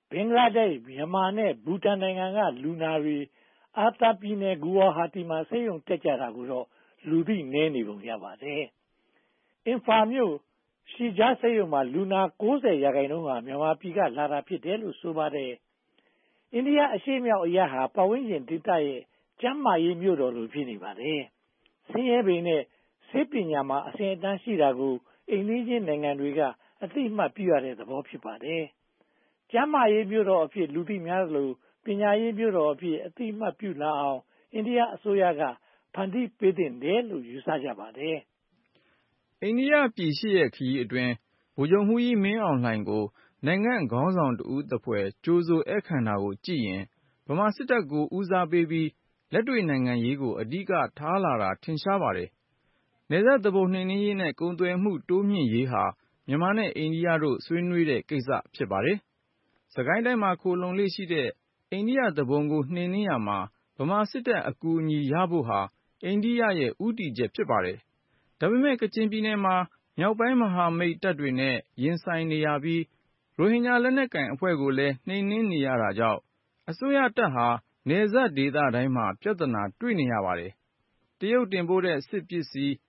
ဘင်္ဂလားဒေ့ရှ်မြန်မာနဲ့ဘူတန်နိုင်ငံကလူနာတွေအာတာပြည်နယ်ဂူဝါဟာတီမှာဆေးရုံတက်ကြတာကိုတော့လူသိနည်းနေပုံရပါတယ်။အင်ဖာမြို့ရှီဂျာဆေးရုံမှာလူနာ90%ဟာမြန်မာပြည်ကလာတာဖြစ်တယ်လို့ဆိုပါတယ်။အိန္ဒိယအရှေ့မြောက်အရပ်ဟာပတ်ဝန်းကျင်ဒေသရဲ့ကျန်းမာရေးမြို့တော်လိုဖြစ်နေပါတယ်။ဆင်းရဲပေနဲ့ဆေးပညာမှာအဆင့်အတန်းရှိတာကိုအိမ်နီးချင်းနိုင်ငံတွေကအသိအမှတ်ပြုရတဲ့သဘောဖြစ်ပါတယ်။ကျန်းမာရေးမြို့တော်အဖြစ်လူသိများသလိုပညာရေးမြို့တော်အဖြစ်အသိအမှတ်ပြုလာအောင်အိန္ဒိယအစိုးရကဖန်တီးပေးသင့်တယ်လို့ယူဆကြပါတယ်။အိန္ဒိယပြည်ရှိရဲ့ခရီးအတွင်းဗိုလ်ချုပ်မှူးကြီးမင်းအောင်လှိုင်ကိုနိုင်ငံခေါင်းဆောင်တဦးသဖွယ်ကြိုဆိုဧည့်ခံတာကိုကြည့်ရင်ဗမာစစ်တပ်ကိုဦးစားပေးပြီးလက်တွေ့နိုင်ငံရေးကိုအဓိကထားလာတာထင်ရှားပါတယ်။နယ်စပ်သူပုန်နှိမ်နင်းရေးနဲ့ကုန်သွယ်မှုတိုးမြှင့်ရေးဟာမြန်မာနဲ့အိန္ဒိယတို့ဆွေးနွေးတဲ့ကိစ္စဖြစ်ပါတယ်။စစ်ကိုင်းတိုင်းမှာခိုလှုံလေ့ရှိတဲ့အိန္ဒိယသူပုန်ကိုနှိမ်နင်းရာမှာဗမာစစ်တပ်အကူအညီရဖို့ဟာအိန္ဒိယရဲ့ဦးတည်ချက်ဖြစ်ပါတယ်။ဒါပေမဲ့ကချင်ပြည်နယ်မှာမြောက်ပိုင်းမဟာမိတ်တပ်တွေနဲ့ရင်ဆိုင်နေရပြီးရိုဟင်ဂျာလက်နက်ကိုင်အဖွဲ့ကိုလည်းနှိမ်နင်းနေရတာကြောင့်အစိုးရတပ်ဟာနယ်စပ်ဒေသတိုင်းမှာပြဿနာတွေ့နေရပါတယ်။တရုတ်တင်ပို့တဲ့စစ်ပစ္စည်း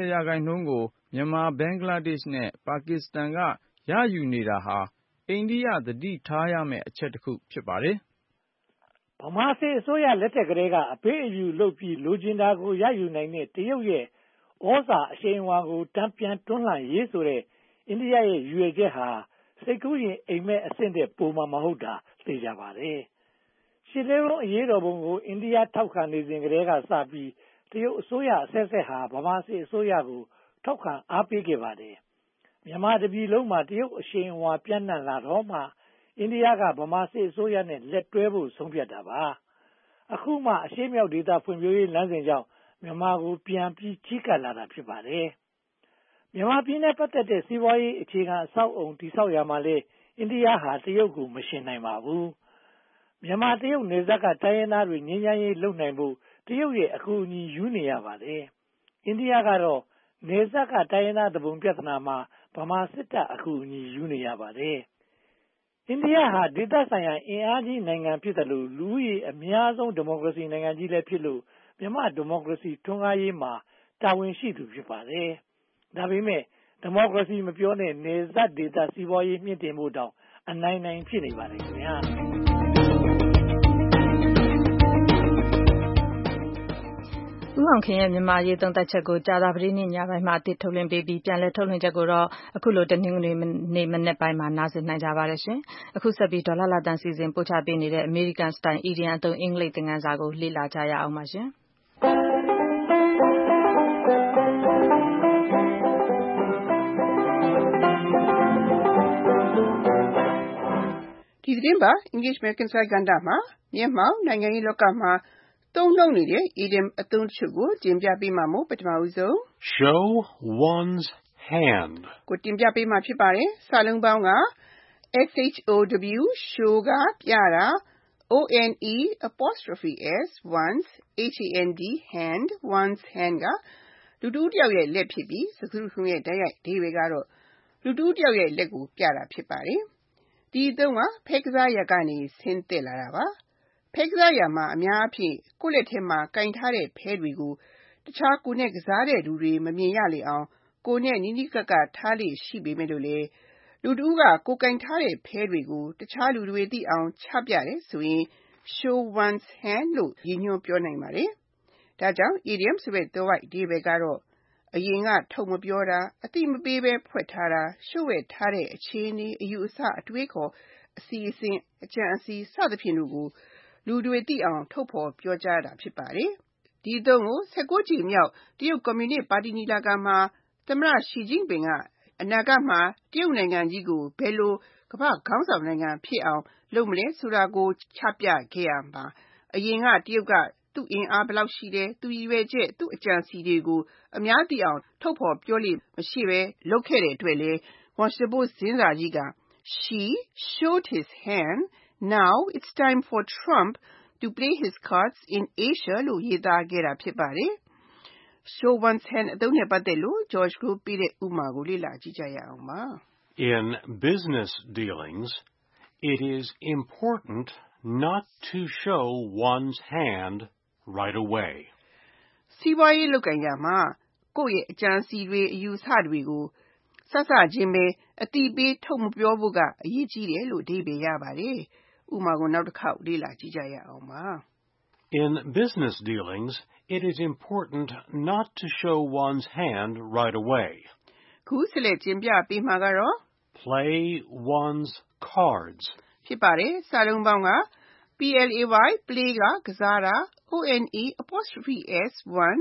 70% ကိုမြန်မာဘင်္ဂလားဒေ့ရှ်နဲ့ပါကစ္စတန်ကရယူနေတာဟာအိန္ဒိယသတိထားရမယ့်အချက်တစ်ခုဖြစ်ပါတယ်။ဗမာစစ်အစိုးရလက်ထက်ကတည်းကအပေးအယူလုပ်ပြီးလိုချင်တာကိုရယူနိုင်တဲ့တရုတ်ရဲ့ဩဇာအရှိန်အဝါကိုတံပြန်တွန်းလှန်ရေးဆိုတဲ့အိန္ဒိယရဲ့ရွေချက်ဟာစိတ်ကူးရင်အိမ်မက်အဆင့်တဲ့ပုံမှန်မဟုတ်တာသိကြပါတယ်။ရှစ်လေးလုံးအရေးတော်ပုံကိုအိန္ဒိယထောက်ခံနေစဉ်ကတည်းကစပြီးတရုတ်အစိုးရအဆက်ဆက်ဟာဗမာစစ်အစိုးရကိုထောက်ခံအားပေးခဲ့ပါတယ်။မြန်မာတပြည်လုံးမှာတရုတ်အရှိန်အဝါပြန့်နှံ့လာတော့မှအိန္ဒိယကဗမာစစ်အစိုးရနဲ့လက်တွဲဖို့ဆုံးဖြတ်တာပါ။အခုမှအရှေ့မြောက်ဒေသဖွံ့ဖြိုးရေးလမ်းစဉ်ကြောင့်မြန်မာကိုပြန်ပြီးချဉ်းကပ်လာတာဖြစ်ပါတယ်။မြန်မာပြည်နဲ့ပတ်သက်တဲ့စီးပွားရေးအခြေခံအဆောက်အုံတည်ဆောက်ရမှာလဲအိန္ဒိယဟာတရုတ်ကိုမရှင်နိုင်ပါဘူး။မြန်မာတရုတ်နယ်စပ်ကတိုင်းရင်းသားတွေငြိမ်းချမ်းရေးလုပ်နိုင်ဖို့တရုတ်ရဲ့အကူအညီယူနေရပါတယ်။အိန္ဒိယကတော့နယ်စပ်ကတိုင်းရင်းသားတပုံပြဿနာမှာဗမာစစ်တပ်အကူအညီယူနေရပါတယ်။အိန္ဒိယဟာဒေသဆိုင်ရာအင်အားကြီးနိုင်ငံဖြစ်တယ်လို့လူဦးရေအများဆုံးဒီမိုကရေစီနိုင်ငံကြီးလည်းဖြစ်လို့မြန်မာဒီမိုကရေစီထွန်းကားရေးမှာတာဝန်ရှိသူဖြစ်ပါတယ်။ဒါပေမဲ့ဒီမိုကရေစီမပြောနဲ့နယ်စပ်ဒေသစီးပွားရေးမြင့်တင်ဖို့တောင်အနိုင်ဖြစ်နေပါတယ်ခင်ဗျာ။ဦးအောင်ခင်ရဲ့မြန်မာရေးသုံးသပ်ချက်ကိုကြာသပတေးနေ့ညပိုင်းမှာအသစ်ထုတ်လွှင့်ပေးပြီးပြန်လည်ထုတ်လွှင့်ချက်ကိုတော့အခုလိုတနင်္ဂနွေနေ့မနက်ပိုင်းမှာနားဆင်နိုင်ကြပါတယ်ရှင်။အခုဆက်ပြီးဒေါ်လာတန်စီစဉ်ပို့ချပေးနေတဲ့ American Style အီဒီယံအသုံးအင်္ဂလိပ်သင်ခန်းစာကိုလေ့လာကြရအောင်ပါရှင်။ဒီသတင်းပါ English American Style ကဏ္ဍမှာမျက်မှောက်နိုင်ငံရေးလောကမှာသုံးနှုန်းနေတဲ့ idiom အသုံးတချို့ကိုတင်ပြပေးမှာမို့ပထမဦးဆုံး Show one's hand ကိုတင်ပြပေးမှာဖြစ်ပါတယ်။စာလုံးပေါင်းက SHOW show ကပြတာ ONE'(s) one's hand one's hand ကလူတူတယောက်ရဲ့လက်ဖြစ်ပြီးစကားစုတခုရဲ့တိုက်ရိုက်အဓိပ္ပာယ်ကတော့လူတူတယောက်ရဲ့လက်ကိုပြတာဖြစ်ပါတယ်။ဒီအသုံးကဖဲကစားရာကနေဆင်းသက်လာတာပါ။ဖဲကစားရာမှာအများအားဖြင့်ကိုယ့်လက်ထဲမှာကင်ထားတဲ့ဖဲတွေကိုတခြားကိုယ်နဲ့ကစားတဲ့လူတွေမမြင်ရလေအောင်ကိုယ်နဲ့နီးနီးကပ်ကပ်ထားလေ့ရှိပေမဲ့လို့လေလူတူကကိုယ်ကင်ထားတဲ့ဖဲတွေကိုတခြားလူတွေသိအောင်ချပြတယ်ဆိုရင် show one's hand လို့ရည်ညွှန်းပြောနိုင်ပါတယ်။ဒါကြောင့် idiom ဆိုတဲ့သွယ်ဝိုက်အဓိပ္ပာယ်ကတော့အရင်ကထုတ်မပြောတာအတိမပေးပဲဖွက်ထားတာရှုပ်ဝဲထားတဲ့အခြေအနေအယူအဆအတွေးခေါ်အစီအစဉ်အကြံအစီစသဖြင့်တို့ကိုလူတွေသိအောင်ထုတ်ဖော်ပြောကြားတာဖြစ်ပါတယ်။ဒီအသုံးကို19ကြိမ်မြောက်တရုတ်ကွန်မြူနစ်ပါတီညီလာခံမှာသမ္မတရှီကျင့်ပင်ကအနာဂတ်မှာတရုတ်နိုင်ငံကြီးကိုဘယ်လိုကမ္ဘာ့ခေါင်းဆောင်နိုင်ငံဖြစ်အောင်လုပ်မလဲဆိုတာကိုချပြခဲ့ရမှာအရင်ကတရုတ်ကသူ့အင်အားဘယ်လောက်ရှိတယ်သူ့ရည်ရွယ်ချက်သူ့အကြံစီတွေကိုအများသိအောင်ထုတ်ဖော်ပြောလေ့မရှိပဲလုပ်ခဲ့တဲ့အတွက်လေဝါရှင်တန်ဇင်းစာကြီးက She showed his hand. Now it's time for Trump to play his cards in Asia လို့ရေးသားခဲ့တာဖြစ်ပါတယ်။ Show one's hand အသုံးနဲ့ပတ်သက်လို့ George ကိုပြတဲ့ဥပမာကိုလေ့လာကြည့်ကြရအောင်ပါ။ In business dealings, It is important not to show one's hand right away. စီးပွားရေးလုပ်ကိုင်ရမှာကိုယ့်ရဲ့အကြံစီတွေအယူဆတွေကိုစစချင်းပဲအတိပေးထုတ်မပြောဖို့ကအရေးကြီးတယ်လို့အဓိပ္ပာယ်ရပါတယ်။ဥပမာကိုနောက်တစ်ခေါက်လေ့လာကြည့်ကြရအောင်ပါ။ In business dealings, it is important not to show one's hand right away. ခုဆက်လက်ကျင်းပြပေးမှာကတော့ Play one's cards. ဖြစ်ပါတယ်။စာလုံးပေါင်းက play play ကစားတာ ones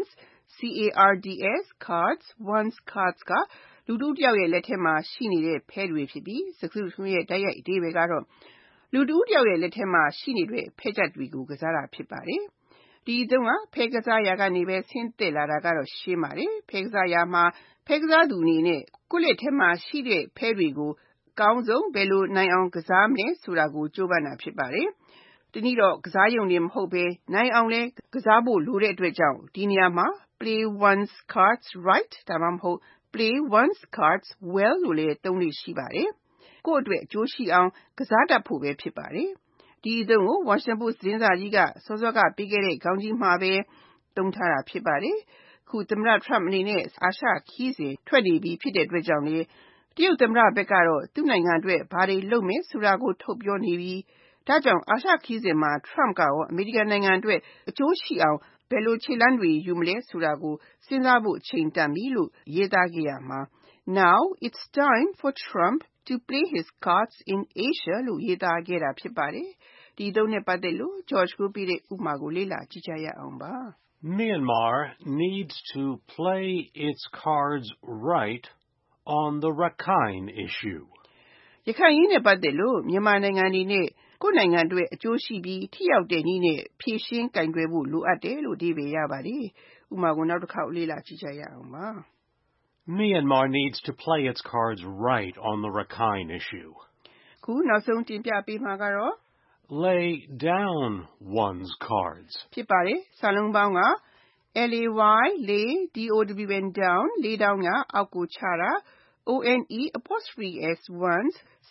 cards one's cards ကလူတူတယောက်ရဲ့လက်ထဲမှာရှိနေတဲ့ဖဲတွေဖြစ်ပြီးစကားစုရဲ့တိုက်ရိုက်အဓိပ္ပာယ်ကတော့လူတူတယောက်ရဲ့လက်ထဲမှာရှိနေတဲ့ဖဲချက်တွေကိုကစားတာဖြစ်ပါတယ်။ဒီအသုံးကဖဲကစားရာကနေပဲဆင်းသက်လာတာကတော့ရှင်းပါတယ်။ဖဲကစားရာမှာဖဲကစားသူအနေနဲ့ကိုယ့်လက်ထဲမှာရှိတဲ့ဖဲတွေကိုအကောင်းဆုံးဘယ်လိုနိုင်အောင်ကစားမလဲဆိုတာကိုကြိုးပမ်းတာဖြစ်ပါတယ်။ဒီနည်းတော့ကစားရုံနဲ့မဟုတ်ပဲနိုင်အောင်လဲကစားဖို့လိုတဲ့အတွက်ကြောင့်ဒီနေရာမှာ play one's cards right ဒါမှမဟုတ် play one's cards well လို့လည်းသုံးလို့ရှိပါတယ်။ကိုယ့်အတွက်အကျိုးရှိအောင်ကစားတတ်ဖို့ပဲဖြစ်ပါတယ်။ဒီအသုံးကို Washington Post သတင်းစာကြီးကစောစောကပေးခဲ့တဲ့ခေါင်းကြီးမှာပဲသုံးထားတာဖြစ်ပါတယ်။ခုသမ္မတ Trump အနေနဲ့အာရှခီးစဉ်ထွက်နေပြီဖြစ်တဲ့အတွက်ကြောင့်လေတရုတ်သမ္မတဘက်ကတော့သူ့နိုင်ငံအတွက်ဘာတွေလုပ်မယ်ဆိုတာကိုထုတ်ပြောနေပြီးဒါကြောင့်အာရှခီးစဉ်မှာ Trump ကရောအမေရိကန်နိုင်ငံအတွက်အကျိုးရှိအောင်ဘယ်လိုခြေလှမ်းတွေယူမလဲဆိုတာကိုစဉ်းစားဖို့အချိန်တန်ပြီလို့ရေးသားခဲ့ရမှာ Now it's time for Trump to play his cards in Asia လို့ရေးသားခဲ့တာဖြစ်ပါတယ်။ဒီအသုံးနဲ့ပတ်သက်လို့ George ကိုပြတဲ့ဥပမာကိုလေ့လာကြည့်ကြရအောင်ပါ။ Myanmar needs to play its cards right on the Rakhine issue. ရခိုင်ရေးနဲ့ပတ်သက်လို့မြန်မာနိုင်ငံအနေနဲ့ကိုယ့်နိုင်ငံအတွက်အကျိုးရှိပြီးထိရောက်တဲ့နည်းနဲ့ဖြေရှင်းကင်တွယ်ဖို့လိုအပ်တယ်လို့အဓိပ္ပာယ်ရပါတယ်။ဥပမာကိုနောက်တစ်ခေါက်လေ့လာကြည့်ကြရအောင်ပါ။ Myanmar needs to play its cards right on the Rakhine issue. ခုနောက်ဆုံးတင်ပြပေးမှာကတော့ Lay down one's cards. ဖြစ်ပါတယ်။စာလုံးပေါင်းက lay down lay down ကအောက်ကိုချတာones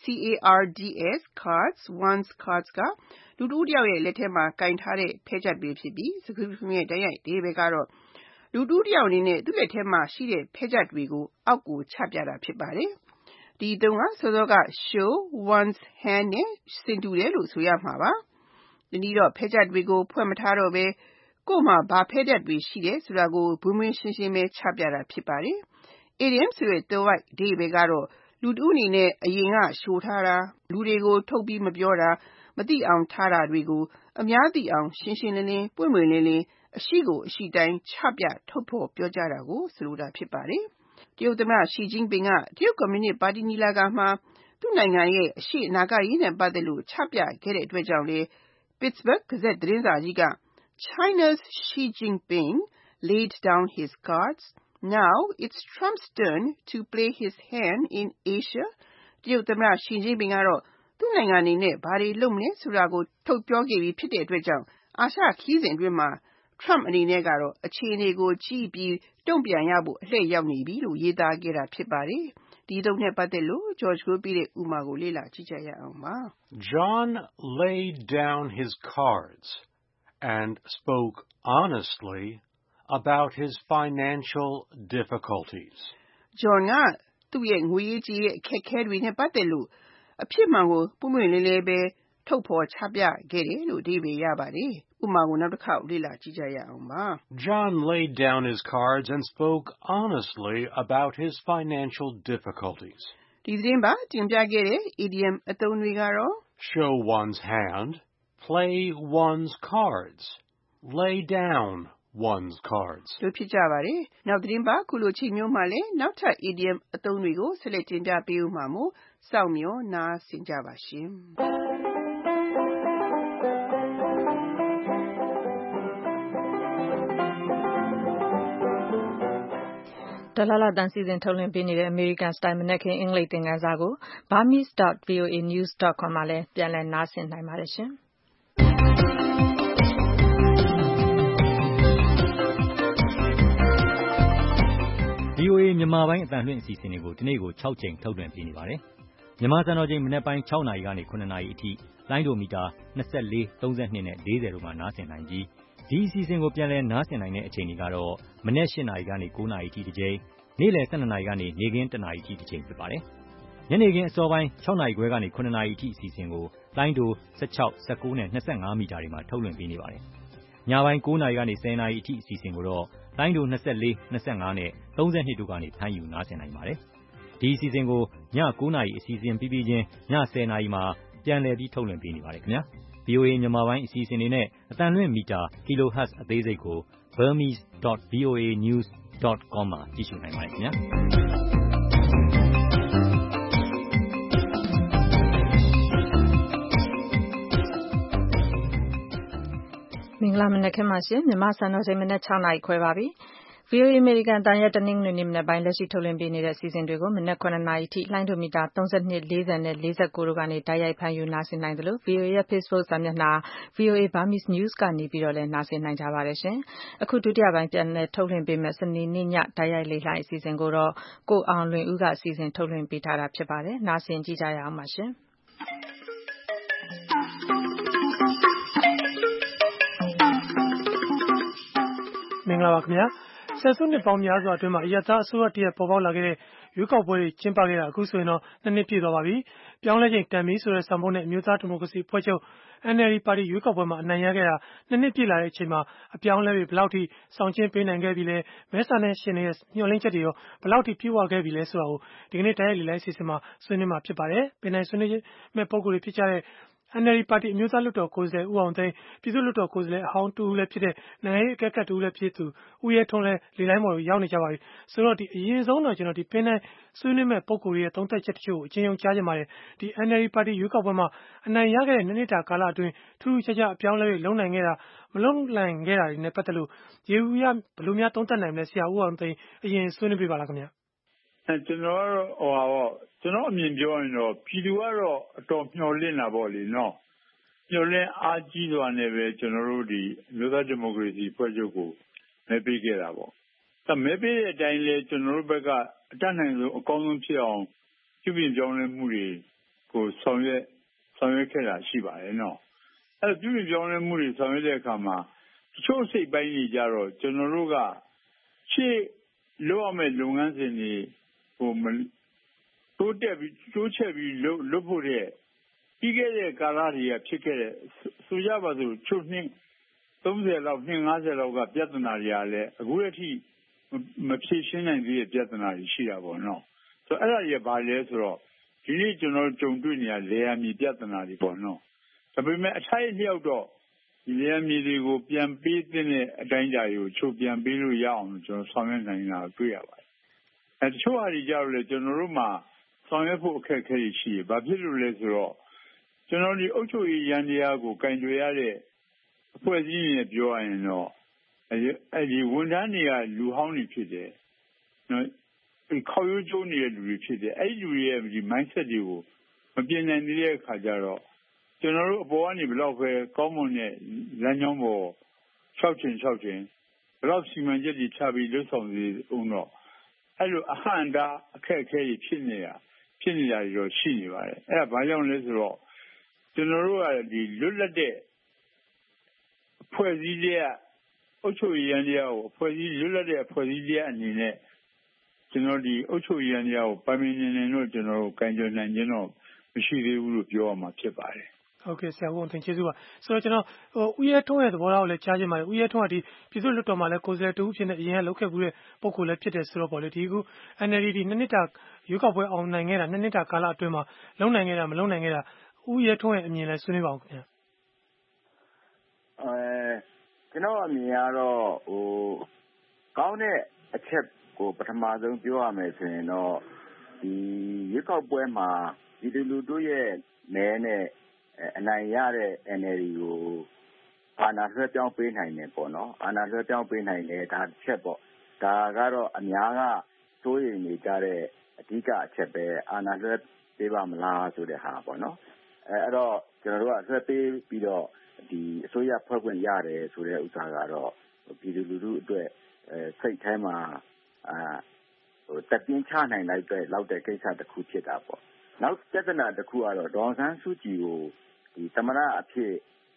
cards one's cards ကလူတူတယောက်ရဲ့လက်ထဲမှာကင်ထားတဲ့ဖဲချက်တွေဖြစ်ပြီးစကားစုရဲ့တိုက်ရိုက်အဓိပ္ပာယ်ကတော့လူတူတယောက်အနေနဲ့သူ့လက်ထဲမှာရှိတဲ့ဖဲချက်တွေကိုအောက်ကိုချပြတာဖြစ်ပါတယ်။ဒီအသုံးကစောစောက show one's hand နဲ့ဆင်တူတယ်လို့ဆိုရမှာပါ။ဒီနည်းတော့ဖဲချက်တွေကိုဖွဲ့မထားတော့ပဲကို့မှာဘာဖဲချက်တွေရှိတယ်ဆိုတာကိုဘွင်းဘွင်းရှင်းရှင်းပဲချပြတာဖြစ်ပါတယ်။ idiom ဆိုတဲ့သွယ်ဝိုက်အဓိပ္ပာယ်ကတော့လူတူအနေနဲ့အရင်ကရှို့ထားတာလူတွေကိုထုတ်ပြီးမပြောတာမသိအောင်ထားတာတွေကိုအများသိအောင်ရှင်းရှင်းလင်းလင်းပွင့်ပွင့်လင်းလင်းအရှိကိုအရှိတိုင်းချပြထုတ်ဖော်ပြောကြတာကိုဆိုလိုတာဖြစ်ပါတယ်။တရုတ်သမ္မတရှီကျင်းပင်ကတရုတ်ကွန်မြူနစ်ပါတီညီလာခံမှာသူ့နိုင်ငံရဲ့အရှိအနာဂတ်ရေးနဲ့ပတ်သက်လို့ချပြခဲ့တဲ့အတွက်ကြောင့်လေ Pittsburgh Gazette သတင်းစာကြီးက China's Xi Jinping laid down his cards. Now it's Trump's turn to play his hand in Asia. တရုတ်သမ္မတရှီကျင်းပင်ကတော့သူ့နိုင်ငံအနေနဲ့ဘာတွေလုပ်မလဲဆိုတာကိုထုတ်ပြောခဲ့ပြီးဖြစ်တဲ့အတွက်ကြောင့်အာရှခီးစဉ်အတွင်းမှာ Trump အနေနဲ့ကတော့အခြေအနေကိုကြည့်ပြီးတုံ့ပြန်ရဖို့အလှည့်ရောက်နေပြီလို့ရေးသားခဲ့တာဖြစ်ပါတယ်။ဒီသုံးနဲ့ပတ်သက်လို့ George ကိုပြတဲ့ဥပမာကိုလေ့လာကြည့်ကြရအောင်ပါ။ John laid down his cards and spoke honestly about his financial difficulties. John ကသူ့ရဲ့ငွေရေးကြေးရေးအခက်အခဲတွေနဲ့ပတ်သက်လို့အဖြစ်မှန်ကိုပွင့်ပွင့်လင်းလင်းပဲထုတ်ဖော်ချပြခဲ့တယ်လို့အဓိပ္ပာယ်ရပါတယ်။ဥပမာကိုနောက်တစ်ခေါက်လေ့လာကြည့်ကြရအောင်ပါ။ John laid down his cards and spoke honestly about his financial difficulties. ဒီသတင်းပါတင်ပြခဲ့တဲ့ idiom အသုံးတွေကတော့ show one's hand, play one's cards, lay down one's cards. တို့ဖြစ်ကြပါတယ်။နောက်သတင်းပါခုလိုချိန်မျိုးမှာလည်းနောက်ထပ် idiom အသုံးတွေကိုဆက်လက်တင်ပြပေးဦးမှာမို့စောင့်မျှော်နားဆင်ကြပါရှင်။ Dalala တန်စီစဉ်ထုတ်လွှင့်ပေးနေတဲ့ American Style မနက်ခင်းအင်္ဂလိပ်သင်ခန်းစာကို burmese.voanews.com မှာလည်းပြန်လည်နားဆင်နိုင်ပါတယ်ရှင်။ VOA မြန်မာပိုင်းအသံလွှင့်အစီအစဉ်တွေကိုဒီနေ့ကို6ကြိမ်ထုတ်လွှင့်ပေးနေပါတယ်မြန်မာစံတော်ချိန်မနက်ပိုင်း6 နာရီကနေ9 နာရီအထိလိုင်းဒိုမီတာ24, 32နဲ့40တို့မှာနားဆင်နိုင်ပြီးဒီအစီအစဉ်ကိုပြန်လည်နားဆင်နိုင်တဲ့အချိန်တွေကတော့မနက်8 နာရီကနေ9 နာရီအထိတစ်ကြိမ်နေ့လယ်12 နာရီကနေနေ့ခင်း1 နာရီအထိတစ်ကြိမ်ဖြစ်ပါတယ်။ညနေခင်းအစောပိုင်း6 နာရီခွဲကနေ9 နာရီအထိအစီအစဉ်ကိုလိုင်းဒို16, 19နဲ့25မီတာတွေမှာထုတ်လွှင့်ပေးနေပါတယ်။ညပိုင်း9 နာရီကနေ10 နာရီအထိအစီအစဉ်ကိုတော့လိုင်းဒို24, 25နဲ့32တို့ကနေဖမ်းယူနားဆင်နိုင်ပါတယ်။ဒီအစီအစဉ်ကိုည9 နာရီအစီအစဉ်ပြီးပြီးချင်းည10 နာရီမှာပြန်လည်ပြီးထုတ်လွှင့်ပေးနေပါတယ်ခင်ဗျာ။ VOA မြန်မာပိုင်းအစီအစဉ်တွေနဲ့အသံလွှင့်မီတာ kilohertz အသေးစိတ်ကို burmese.voanews.com မှာကြည့်ရှုနိုင်ပါတယ်ခင်ဗျာ။မင်္ဂလာမနက်ခင်းပါရှင်မြန်မာစံတော်ချိန်မနက်6 နာရီခွဲပါပြီ။ VOA အမေရိကန်အသံရဲ့တနင်္ဂနွေနေ့မနက်ပိုင်းလက်ရှိထုတ်လွှင့်ပေးနေတဲ့အစီအစဉ်တွေကိုမနက်9 နာရီထိလိုင်းဒိုမီတာ32, 40နဲ့49တို့ကနေတိုက်ရိုက်ဖမ်းယူနားဆင်နိုင်သလို VOA ရဲ့ Facebook စာမျက်နှာ VOA Burmese News ကနေပြီးတော့လည်းနားဆင်နိုင်ကြပါတယ်ရှင်။အခုဒုတိယပိုင်းပြန်လည်ထုတ်လွှင့်ပေးမယ့်စနေနေ့ညတိုက်ရိုက်လေလှိုင်းအစီအစဉ်ကိုတော့ကိုအောင်လွင်ဦးကအစီအစဉ်ထုတ်လွှင့်ပေးထားတာဖြစ်ပါတယ်။နားဆင်ကြည့်ကြရအောင်ပါရှင်။မင်္ဂလာပါခင်ဗျာဆယ်စုနှစ်ပေါင်းများစွာအတွင်းမှာအရပ်သားအစိုးရတရက်ပေါ်ပေါက်လာခဲ့တဲ့ရွေးကောက်ပွဲတွေကျင်းပခဲ့တာအခုဆိုရင်တော့2 နှစ်ပြည့်သွားပါပြီပြောင်းလဲချိန်တန်ပြီဆိုတဲ့ဆောင်ပုဒ်နဲ့အမျိုးသားဒီမိုကရေစီအဖွဲ့ချုပ် NLD ပါတီရွေးကောက်ပွဲမှာအနိုင်ရခဲ့တာ2 နှစ်ပြည့်လာတဲ့အချိန်မှာအပြောင်းလဲတွေဘယ်လောက်ထိဆောင်ကျဉ်ပေးနိုင်ခဲ့ပြီလဲမဲဆန္ဒရှင်တွေရဲ့ညှော်လင့်ချက်တွေရောဘယ်လောက်ထိပြည့်ဝခဲ့ပြီလဲဆိုတာကိုဒီကနေ့တိုက်ရိုက်လေ့လာအစီအစဉ်မှာဆွေးနွေးမှာဖြစ်ပါတယ်ပင်နိုင်ဆွေးနွေးမဲ့ပုံကိုယ်တွေဖြစ်ကြတဲ့NLD ပါတီအမျိုးသားလွှတ်တော်ကိုယ်စားလှယ်ဦးအောင်သိန်းပြည်သူ့လွှတ်တော်ကိုယ်စားလှယ်အဟောင်းတူဦးလည်းဖြစ်တဲ့နိုင်ငံရေးအကဲခတ်တူဦးလည်းဖြစ်သူဦးရဲထွန်းလည်းလေလိုင်းပေါ်ရောက်နေကြပါပြီဆိုတော့ဒီအရင်ဆုံးတော့ကျွန်တော်ဒီပင်နိုင်ဆွေးနွေးမဲ့ပုံကိုယ်တွေရဲ့သုံးသပ်ချက်တချို့ကိုအချင်းချင်းကြားကြပါတယ်ဒီ NLD ပါတီရွေးကောက်ပွဲမှာအနိုင်ရခဲ့တဲ့2 နှစ်တာကာလအတွင်းထူးထူးခြားခြားအပြောင်းလဲတွေလုပ်နိုင်ခဲ့တာမလုပ်နိုင်ခဲ့တာတွေနဲ့ပတ်သက်လို့ရေဦးရဘယ်လိုများသုံးသပ်နိုင်မလဲဆရာဦးအောင်သိန်းအရင်ဆွေးနွေးပြပါလားခင်ဗျာကျွန်တော်အမြင်ပြောရင်တော့ပြည်သူကတော့အတော်မျှော်လင့်တာပေါ့လေနော်မျှော်လင့်အားကြီးစွာနဲ့ပဲကျွန်တော်တို့ဒီမြို့သားဒီမိုကရေစီဖွဲ့ချုပ်ကိုမဲပေးခဲ့တာပေါ့မဲပေးတဲ့အတိုင်းလဲကျွန်တော်တို့ဘက်ကအတတ်နိုင်ဆုံးအကောင်းဆုံးဖြစ်အောင်ပြုပြင်ပြောင်းလဲမှုတွေကိုဆောင်ရွက်ခဲ့တာရှိပါတယ်နော်အဲ့ပြုပြင်ပြောင်းလဲမှုတွေဆောင်ရွက်တဲ့အခါမှာတချို့စိတ်ပိုင်းတွေကြတော့ကျွန်တော်တို့ကရှေ့လုပ်ရမယ့်လုပ်ငန်းစဉ်တွေတိုးချက်ပြီးလုပ်ဖို့တဲ့ပြီးခဲ့တဲ့ကာလတွေကဖြစ်ခဲ့တဲ့ဆိုကြပါစို့ချို့နှစ်30လောက်နှစ်50လောက်ကပြဿနာတွေကလည်းအခုအထိမဖြေရှင်းနိုင်သေးတဲ့ပြဿနာတွေရှိတာပေါ့နော်ဆိုတော့အဲ့ဒါကြီးဘာလဲဆိုတော့ဒီနေ့ကျွန်တော်ကြုံတွေ့နေရလေယာဉ်မြေပြဿနာတွေပေါ့နော်ဒါပေမဲ့အထိုက်အလျောက်တော့ဒီလေယာဉ်မြေတွေကိုပြန်ပေးတဲ့အတိုင်းအတာတွေကိုချုပ်ပြန်ပေးလို့ရအောင်ကျွန်တော်ဆောင်ရွက်နိုင်တာတွေ့ရပါတယ်တချို့ဟာတွေကြတော့လေကျွန်တော်တို့မှာဆောင်ရွက်ဖို့အခက်အခဲတွေရှိတယ်ဘာဖြစ်လို့လဲဆိုတော့ကျွန်တော်ဒီအုပ်ချုပ်ရေးရန်တရားကိုကင်တွယ်ရတဲ့အဖွဲ့အစည်းတွေနဲ့ပြောရရင်တော့အဲဒီဝန်ထမ်းတွေကလူဟောင်းတွေဖြစ်တယ်နော်ခေါ်ရိုးကျိုးနေတဲ့လူတွေဖြစ်တယ်အဲဒီလူတွေရဲ့ဒီ mindset တွေကိုမပြင်နိုင်တဲ့အခါကျတော့ကျွန်တော်တို့အပေါ်ကနေဘယ်လောက်ပဲကောင်းမွန်တဲ့လမ်းကြောင်းပေါ်၆ ချိန်ဘယ်လောက်စီမံချက်တွေချပြီးလှုပ်ဆောင်နေအောင်တော့အဲ့လိုအဟန့်တာအခက်အခဲတွေဖြစ်နေတာတွေတော့ရှိနေပါတယ်အဲ့ဒါဘာကြောင့်လဲဆိုတော့ကျွန်တော်တို့ကဒီလွတ်လပ်တဲ့အဖွဲ့အစည်းတွေအုပ်ချုပ်ရေးရန်တရားကိုအဖွဲ့အစည်းလွတ်လပ်တဲ့အဖွဲ့အစည်းတွေအနေနဲ့ကျွန်တော်ဒီအုပ်ချုပ်ရေးရန်တရားကိုပိုင်းနေတော့ကျွန်တော်တို့ကင်ကြနိုင်ခြင်းတော့မရှိသေးဘူးလို့ပြောရမှာဖြစ်ပါတယ်ဟုတ်ကဲ့ဆရာဦးအောင်သိန်းကျေးဇူးပါဆိုတော့ကျွန်တော်ဦးရဲထွန်းရဲ့သဘောထားကိုလည်းကြားချင်ပါတယ်ဦးရဲထွန်းကဒီပြည်သူ့လွှတ်တော်မှာလည်းကိုယ်စားလှယ်တူဖြစ်နေအရင်ကလုပ်ခဲ့မှုတဲ့ပုံကိုလည်းဖြစ်တယ်ဆိုတော့ပေါ့လေဒီခု NLD ဒီ2 နှစ်တာရွေးကောက်ပွဲအောင်နိုင်ခဲ့တာ2 နှစ်တာကာလအတွင်းမှာလုံနိုင်ခဲ့တာမလုံနိုင်ခဲ့တာဦးရဲထွန်းရဲ့အမြင်လည်းဆွေးနွေးပါဦးခင်ဗျာကျွန်တော်အမြင်ကတော့ကောင်းတဲ့အချက်ကိုပထမဆုံးပြောရမယ်ဆိုရင်တော့ဒီရွေးကောက်ပွဲမှာဒီလူတို့ရဲ့မဲနဲ့အနိုင်ရတဲ့ NLD ကိုအာဏာလွှဲပြောင်းပေးနိုင်တယ်ပေါ့နော်အာဏာလွှဲပြောင်းပေးနိုင်တယ်ဒါတစ်ချက်ပေါ့ဒါကတော့အများကစိုးရိမ်နေကြတဲ့အဓိကအချက်ပဲအာဏာလွှဲပေးပါမလားဆိုတဲ့ဟာပေါ့နော်အဲ့တော့ကျွန်တော်တို့ကလွှဲပေးပြီးတော့ဒီအစိုးရဖွဲ့ခွင့်ရတယ်ဆိုတဲ့ဥစ္စာကတော့ပြည်သူလူထုအတွက်စိတ်ထဲမှာတက်ပြင်းချနိုင်လိုက်တဲ့လောက်တဲ့ကိစ္စတစ်ခုဖြစ်တာပေါ့နောက်ပြဿနာတစ်ခုကတော့ဒေါ်အောင်ဆန်းစုကြည်ကိုဒီသမ္မတအဖြစ်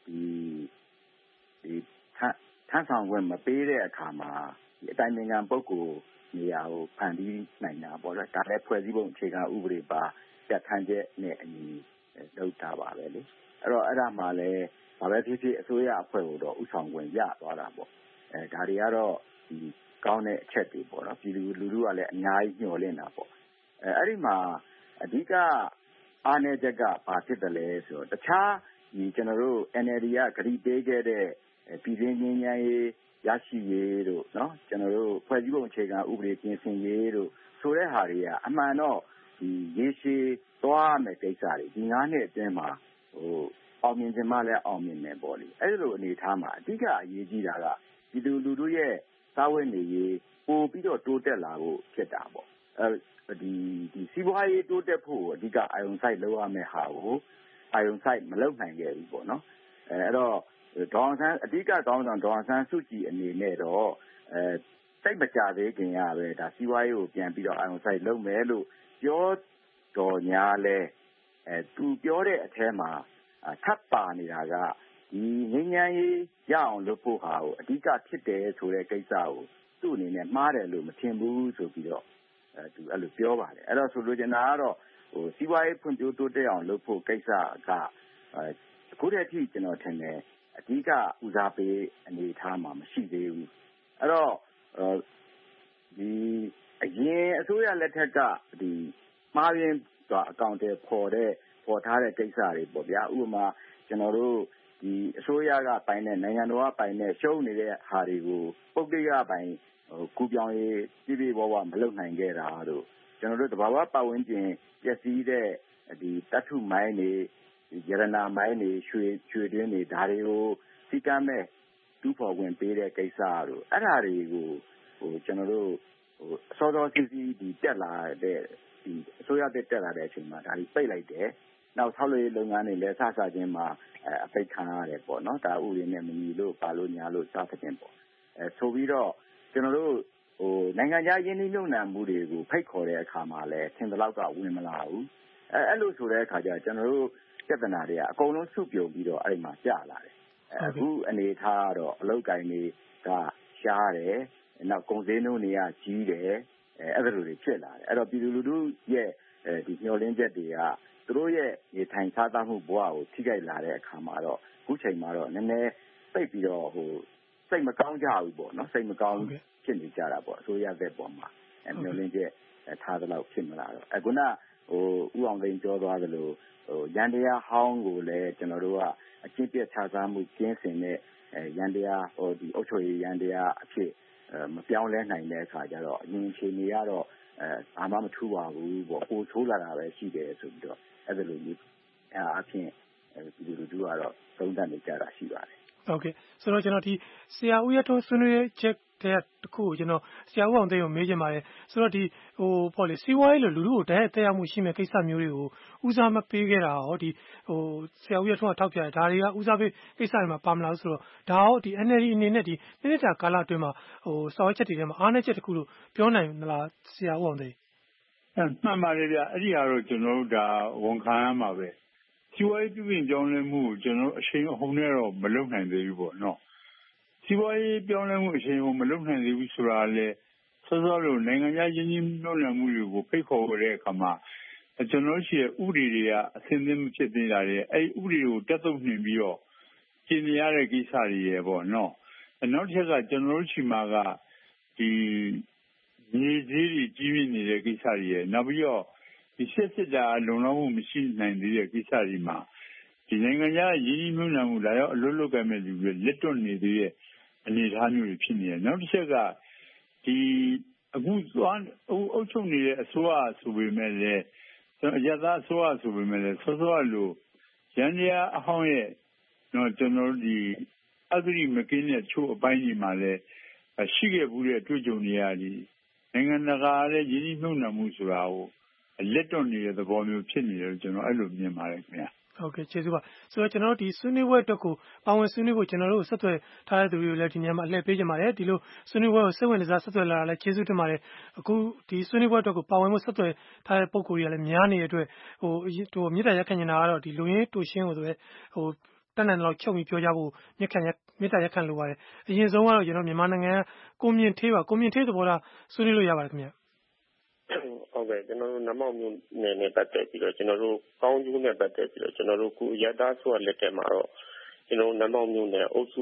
ဒီထမ်းဆောင်ခွင့်မပေးတဲ့အခါမှာဒီအတိုင်းအမြံပုဂ္ဂိုလ်နေရာကိုဖန်တီးနိုင်တာပေါ့လေဒါလည်းဖွဲ့စည်းပုံအခြေခံဥပဒေပါပြဋ္ဌာန်းချက်နဲ့အညီလုပ်တာပါပဲလေအဲ့တော့အဲ့ဒါမှလည်းဘာပဲဖြစ်ဖြစ်အစိုးရအဖွဲ့ကိုတော့ဥဆောင်ခွင့်ရသွားတာပေါ့ဒါတွေကတော့ဒီကောင်းတဲ့အချက်တွေပေါ့နော်ပြည်သူလူထုကလည်းအများကြီးညှော်လင့်တာပေါ့အဲ့ဒီမှာအဓိကအားနည်းချက်ကဘာဖြစ်တယ်လဲဆိုတော့တခြားဒီကျွန်တော်တို့ NLD ကဂရုပေးခဲ့တဲ့ပြည်တွင်းငြိမ်းချမ်းရေးရရှိရေးတို့နော်ကျွန်တော်တို့ဖွဲ့စည်းပုံအခြေခံဥပဒေပြင်ဆင်ရေးတို့ဆိုတဲ့ဟာတွေကအမှန်တော့ဒီရေရှည်သွားမယ်ကိစ္စတွေဒီ9နှစ်အတွင်းမှာအောင်မြင်ခြင်းမလည်းအောင်မြင်မယ်ပေါ့လေအဲ့လိုအနေထားမှာအဓိကအရေးကြီးတာကပြည်သူလူထုရဲ့စာဝတ်နေရေးပို့ပြီးတော့တိုးတက်လာဖို့ဖြစ်တာပေါ့ဒီစီးပွားရေးတိုးတက်ဖို့အဓိကအာရုံစိုက်လုပ်ရမယ့်ဟာကိုအာရုံစိုက်မလုပ်နိုင်ခဲ့ဘူးပေါ့နော်အဲ့တော့ဒေါ်အောင်ဆန်းအဓိကကောင်းဆောင်ဒေါ်အောင်ဆန်းစုကြည်အနေနဲ့တော့စိတ်မကြသေးခင်ရပဲဒါစီးပွားရေးကိုပြန်ပြီးတော့အာရုံစိုက်လုပ်မယ်လို့ပြောတော်ညာလဲသူပြောတဲ့အထဲမှာထပ်ပါနေတာကဒီငြိမ်းချမ်းရေးရအောင်လုပ်ဖို့ဟာကိုအဓိကဖြစ်တယ်ဆိုတဲ့ကိစ္စကိုသူ့အနေနဲ့မှားတယ်လို့မထင်ဘူးဆိုပြီးတော့သူအဲ့လိုပြောပါတယ်အဲ့တော့ဆိုလိုချင်တာကတော့စီးပွားရေးဖွံ့ဖြိုးတိုးတက်အောင်လုပ်ဖို့ကိစ္စကအခုတည်းကကျွန်တော်ထင်တယ်အဓိကဦးစားပေးအနေထားမှာမရှိသေးဘူးအဲ့တော့ဒီအရင်အစိုးရလက်ထက်ကဒီမှားရင်အကောင့်တွေပေါ်ထားတဲ့ကိစ္စတွေပေါ့ဗျာဥပမာကျွန်တော်တို့ဒီအစိုးရကပိုင်တဲ့နိုင်ငံတော်ကပိုင်တဲ့ရှုံးနေတဲ့ဟာတွေကိုပုဂ္ဂလိကပိုင်ကူပြောင်းရေးပြည်ပြည်ပေါ်မလုပ်နိုင်ခဲ့တာတို့ကျွန်တော်တို့တဘာဝပတ်ဝန်းကျင်ပျက်စီးတဲ့ဒီတတ်ထုမိုင်းတွေရတနာမိုင်းတွေရွှေတွင်းတွေဒါတွေကိုစီကမ်းမဲ့တူးဖော်ဝင်ပေးတဲ့ကိစ္စတို့အဲ့ဒါတွေကိုကျွန်တော်တို့စောစောစီးစီးဒီတက်လာတဲ့ဒီအစိုးရတက်လာတဲ့အချိန်မှာဒါတွေပိတ်လိုက်တယ်နောက်ဆောက်လုပ်ရေးလုပ်ငန်းတွေလည်းစချင်းမှာအပိတ်ခံရတယ်ပေါ့နော်ဒါဥပဒေနဲ့မညီလို့ပါလို့ညာလို့စသဖြင့်ပေါ့ဆိုပြီးတော့ကျွန်တော်တို့နိုင်ငံခြားယင်းနှိမ့်ညွှန်နှံမှုတွေကိုဖိတ်ခေါ်တဲ့အခါမှာလည်းထင်သလောက်ကဝင်မလာဘူးအဲ့လိုဆိုတဲ့အခါကျကျွန်တော်တို့ပြဿနာတွေကအကုန်လုံးစုပြုံပြီးတော့အဲ့ဒီမှာကြာလာတယ်အခုအနေထားကတော့အလုပ်ကိုင်းတွေကရှားတယ်နောက်ကုန်စည်နှုန်းတွေကကြီးတယ်အဲ့ဒါလိုတွေဖြစ်လာတယ်အဲ့တော့ပြည်သူလူထုရဲ့ဒီမျှော်လင့်ချက်တွေကသူတို့ရဲ့နေထိုင်စားသမှုဘဝကိုထိခိုက်လာတဲ့အခါမှာတော့အခုချိန်မှာတော့နည်းနည်းသိပြီးတော့စိတ်မကောင်းကြဘူးပေါ့နော်စိတ်မကောင်းဖြစ်နေကြတာပေါ့အစိုးရတဲ့ပေါ်မှာမျှော်လင့်ချက်ထားသလောက်ဖြစ်မလာတော့အခုနဦးအောင်သိန်းပြောသွားသလိုရန်တရားဟောင်းကိုလည်းကျွန်တော်တို့ကအကျင့်ပြတ်ခြားစားမှုကျင်းစင်တဲ့ရန်တရားဒီအုပ်ချုပ်ရေးရန်တရားအဖြစ်မပြောင်းလဲနိုင်တဲ့အခါကျတော့အရင်အချိန်တွေကတော့ဘာမှမထူးပါဘူးပေါ့ပိုဆိုးလာတာပဲရှိတယ်ဆိုပြီးတော့အဲ့ဒါလိုမျိုးအဖြစ်ဒီလူတို့ကတော့သုံးသပ်နေကြတာရှိပါတယ်ဟုတ်ကဲ့ဆိုတော့ကျွန်တော်ဒီဆရာဦးရထွန်းဆွေးနွေးချက်တဲ့တခုကိုကျွန်တော်ဆရာဦးအောင်သိန်းကိုမေးချင်ပါတယ်ဆိုတော့ဒီပေါ့လေစီးပွားရေးလိုလူထုကိုတည်းတက်ရောက်မှုရှိမဲ့ကိစ္စမျိုးတွေကိုဦးစားမပေးခဲ့တာဟောဒီဆရာဦးရထွန်းကထောက်ပြတယ်ဒါတွေကဦးစားပေးကိစ္စတွေမှာပါမလာဘူးဆိုတော့ဒါဟောဒီ NLD အနေနဲ့ဒီနှစ်တာကာလအတွင်းမှာစော်ချက်တွေထဲမှာအားနည်းချက်တခုလို့ပြောနိုင်မလားဆရာဦးအောင်သိန်းမှန်ပါတယ်ဗျအဲ့ဒီဟာတော့ကျွန်တော်တို့ဒါဝန်ခံရမှာပဲစီးပွားရေးပြုပြင်ပြောင်းလဲမှုကိုကျွန်တော်အချိန်အဟုန်နဲ့တော့မလုပ်နိုင်သေးဘူးပေါ့နော်စီးပွားရေးပြောင်းလဲမှုအချိန်ကိုမလုပ်နိုင်သေးဘူးဆိုတာလေစောစောလို့နိုင်ငံခြားယင်းနှိမ့်ညွှန်မှုတွေကိုဖိတ်ခေါ်တဲ့အခါမှာကျွန်တော်ရှိရဲ့ဥပဒေတွေကအဆင်သင့်မဖြစ်သေးတာတွေအဲ့ဥပဒေကိုတက်သုံးနှင်ပြီးတော့ကျင့်ရတဲ့ကိစ္စတွေရပေါ့နော်နောက်တစ်ချက်ကကျွန်တော်တို့ရှိမှာကဒီမြေကြီးတွေကြီးမြင့်နေတဲ့ကိစ္စတွေရနောက်ပြီးတော့ဒီစစ်တာလုံလောက်မှုမရှိနိုင်သေးတဲ့ကိစ္စတွေမှာဒီနိုင်ငံခြားရင်းနှီးမြှုပ်နှံမှုလာရောက်အလွတ်လွတ်ကမဲ့လူတွေလက်တွန့်နေသေးတဲ့အနေအထားမျိုးတွေဖြစ်နေတယ်နောက်တစ်ချက်ကဒီအခုအုပ်ချုပ်နေတဲ့အစိုးရဆိုပေမဲ့လည်းအရပ်သားအစိုးရဆိုပေမဲ့လည်းစောစောလို့ရန်တရားအဟောင်းရဲ့တော့ကျွန်တော်တို့ဒီအဂရိမကင်းတဲ့ချို့အပိုင်းတွေမှာလည်းရှိခဲ့ဘူးတဲ့အတွေ့အကြုံတွေရာဒီနိုင်ငံတကာရဲ့ရင်းနှီးမြှုပ်နှံမှုဆိုတာကိုလက်တွန့်နေတဲ့သဘောမျိုးဖြစ်နေတယ်ကျွန်တော်အဲ့လိုမြင်ပါတယ်ခင်ဗျာဟုတ်ကဲ့ကျေးဇူးပါဆိုတော့ကျွန်တော်တို့ဒီဆွေးနွေးပွဲအတွက်ကိုပါဝင်ဆွေးနွေးဖို့ကျွန်တော်တို့ဆက်သွယ်ထားတဲ့သူတွေကိုလည်းဒီနေရာမှာအလှည့်ပေးကြပါတယ်ဒီလိုဆွေးနွေးပွဲကိုစိတ်ဝင်စားဆက်သွယ်လာတာလည်းကျေးဇူးတင်ပါတယ်အခုဒီဆွေးနွေးပွဲအတွက်ကိုပါဝင်ဖို့ဆက်သွယ်ထားတဲ့ပုံကိုယ်ကြီးကလည်းများနေတဲ့အတွက်ဟိုမြေတားရက်ခံနေတာကတော့ဒီလူရင်းတူရှင်းကိုဆိုရဲဟိုတန်းတန်းတော့ချုပ်ပြီးပြောကြဖို့မြေတားရက်ခံလိုပါတယ်အရင်ဆုံးကတော့ကျွန်တော်မြန်မာနိုင်ငံကိုမြင့်ထေးပါကိုမြင့်ထေးသဘောထားဆွေးနွေးလို့ရပါတယ်ခင်ဗျာဟုတ်ကဲ့ကျွန်တော်တို့နမောက်မြို့နယ်နဲ့ပတ်သက်ပြီးတော့ကျွန်တော်တို့ကောင်းကျိုးနဲ့ပတ်သက်ပြီးတော့ကျွန်တော်တို့ခုရတာဆိုလက်ထက်မှာတော့ကျွန်တော်နမောက်မြို့နယ်အုပ်စု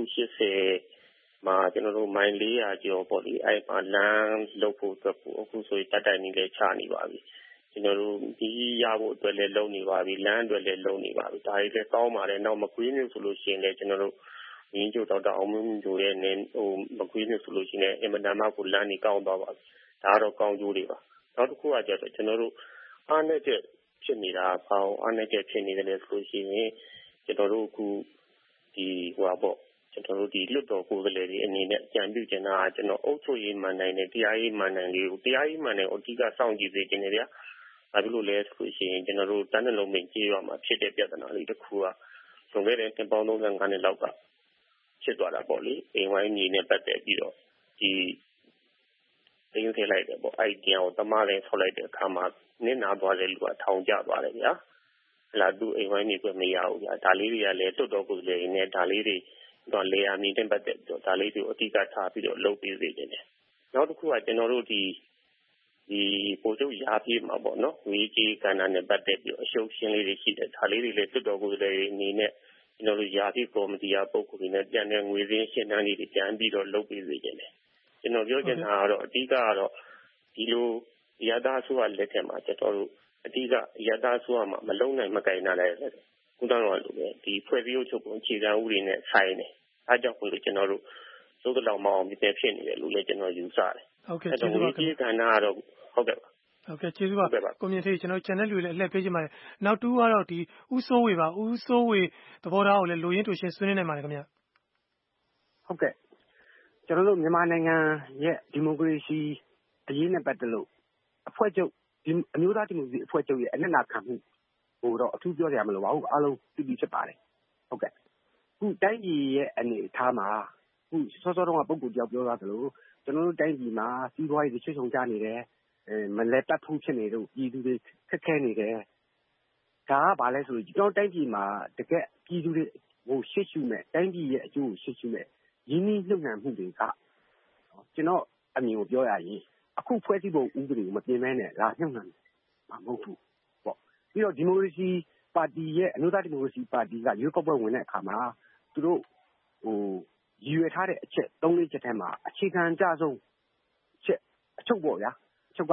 80မှာကျွန်တော်တို့မိုင်400ကျော်ပေါ့လေအဲ့မှာလမ်းလုပ်ဖို့အတွက်ကိုအခုဆိုရင်တက်တိုင်နေလဲချနေပါပြီကျွန်တော်တို့ဒီရဖို့အတွက်လည်းလုပ်နေပါပြီလမ်းအတွက်လည်းလုပ်နေပါပြီဒါတွေလည်းကောင်းပါတယ်နောက်မကွေးမြို့ဆိုလို့ရှိရင်လည်းကျွန်တော်တို့ရင်းကျိုးဒေါက်တာအောင်မင်းတို့ရဲ့နေဟိုမကွေးမြို့ဆိုလို့ရှိရင်အင်မတန်မှကိုလမ်းကြီးကောင်းသွားပါပြီဒါကတော့ကောင်းကျိုးတွေပါနောက်တစ်ခုကကျတော့ကျွန်တော်တို့အားနည်းချက်ဖြစ်နေတာပေါ့အားနည်းချက်ဖြစ်နေတယ်ဆိုလို့ရှိရင်ကျွန်တော်တို့အခုဒီဟိုပါပေါ့ကျွန်တော်တို့ဒီလွတ်တော်ကိုယ်စားလှယ်တွေအနေနဲ့ကြံပြုကျင်တာကျွန်တော်အုပ်ချုပ်ရေးမှန်နိုင်တဲ့တရားရေးမှန်နိုင်လေးကိုတရားရေးမှန်နိုင်အဓိကစောင့်ကြည့်စေခြင်းတွေဗျာဘာဖြစ်လို့လဲဆိုလို့ရှိရင်ကျွန်တော်တို့တန်းနှလုံးမင်းကြေးရမှာဖြစ်တဲ့ပြဿနာလေးတစ်ခုကဆိုခဲ့တဲ့တင်ပေါင်း35နှစ်လောက်ကဖြစ်သွားတာပေါ့လေအိမ်ဝိုင်းကြီးနဲ့ပတ်သက်ပြီးတော့ဒီတင်းထည့်လိုက်တယ်ပေါ့အဲ့ဒီတရားကိုတမလည်းဆောက်လိုက်တဲ့အခါမှာနစ်နာသွားတဲ့လူကထောင်ကျသွားတယ်ဗျာဟလာသူအိမ်ဝိုင်းကြီးကမရဘူးဗျာဒါလေးတွေကလည်းတွတ်တော်ကိုယ်လည်းနေဒါလေးတွေတော့လေယာမီတင်ပတ်သက်ပြီးတော့ဒါလေးတွေကိုအတိအကျထားပြီးတော့လုပ်ပေးစေတယ်နောက်တစ်ခုကကျွန်တော်တို့ဒီပို့ချုပ်ရာပြေးမှာပေါ့နော်ဝေးကြီးကဏ္ဍနဲ့ပတ်သက်ပြီးအရှုပ်ရှင်းလေးတွေရှိတယ်ဒါလေးတွေလည်းတွတ်တော်ကိုယ်လည်းအနေနဲ့ကျွန်တော်တို့ရာပြေးကော်မတီအပုဂ္ဂိုလ်တွေနဲ့ပြန်တဲ့ငွေစင်းရှင်းတန်းလေးတွေပြန်ပြီးတော့လုပ်ပေးစေတယ်ကျွန်တော်ပြောချင်တာကတော့အဓိကကတော့ဒီလိုရတာဆိုရလက်ထက်မှာကျွန်တော်တို့အဓိကရတာဆိုရမှာမလုံနိုင်မကင်နိုင်လည်းကုသတော်လိုပဲဒီဖွဲ့စည်းအုပ်ချုပ်ပုံအခြေခံဥပဒေနဲ့ဆိုင်တယ်အားကြောင့်လို့ကျွန်တော်တို့သို့တော်မအောင်ပြည့်ဖြစ်နေတယ်လို့လည်းကျွန်တော်ယူဆတယ်ဟုတ်ကဲ့ကျေးဇူးပါဒီကဏ္ဍကတော့ဟုတ်ကဲ့ပါဟုတ်ကဲ့ကျေးဇူးပါကိုမြင့်ထေးကျွန်တော် channel တွေလည်းအလှည့်ပေးချင်ပါတယ်နောက်တူကတော့ဒီဦးစိုးဝေပါဦးစိုးဝေသဘောထားကိုလည်းလူရင်းတူရှင်းဆွေးနွေးနိုင်ပါတယ်ခင်ဗျဟုတ်ကဲ့ကျွန်တော်တို့မြန်မာနိုင်ငံရဲ့ဒီမိုကရေစီအရေးနဲ့ပတ်သက်လို့အဖွဲ့ချုပ်ဒီအမျိုးသားဒီမိုကရေစီအဖွဲ့ချုပ်ရဲ့အနက်နာခံမှုဟိုတော့အထူးပြောစရာမလိုပါဘူးအားလုံးသိပြီးဖြစ်ပါတယ်ဟုတ်ကဲ့ခုတိုင်းပြည်ရဲ့အနေအထားမှာခုစောစောတုန်းကပုံကူတယောက်ပြောသွားသလိုကျွန်တော်တို့တိုင်းပြည်မှာစီးပွားရေးတွေချွတ်ချုံကြနေတယ်မလဲပတ်ဖို့ဖြစ်နေတော့ပြည်သူတွေခက်ခဲနေတယ်ဒါကဘာလဲဆိုတော့ကျွန်တော်တိုင်းပြည်မှာတကယ်ပြည်သူတွေဟိုရှေ့ရှုမဲ့တိုင်းပြည်ရဲ့အကျိုးကိုရှေ့ရှုမဲ့ရင်းနှီးမြှုပ်နှံမှုတွေကကျွန်တော်အမြင်ကိုပြောရရင်အခုဖွဲ့စည်းပုံဥပဒေကိုမပြင်မဲနဲ့ဒါညှို့နှံမှာမဟုတ်ဘူးပေါ့ပြီးတော့ဒီမိုကရေစီပါတီရဲ့အမျိုးသားဒီမိုကရေစီပါတီကရွေးကောက်ပွဲဝင်တဲ့အခါမှာသူတို့ဟိုရည်ရွယ်ထားတဲ့အချက်3-4ချက်ထဲမှာအခြေခံအကျဆုံးချက်အချုပ်ပေါ့ဗျာအချုပ်က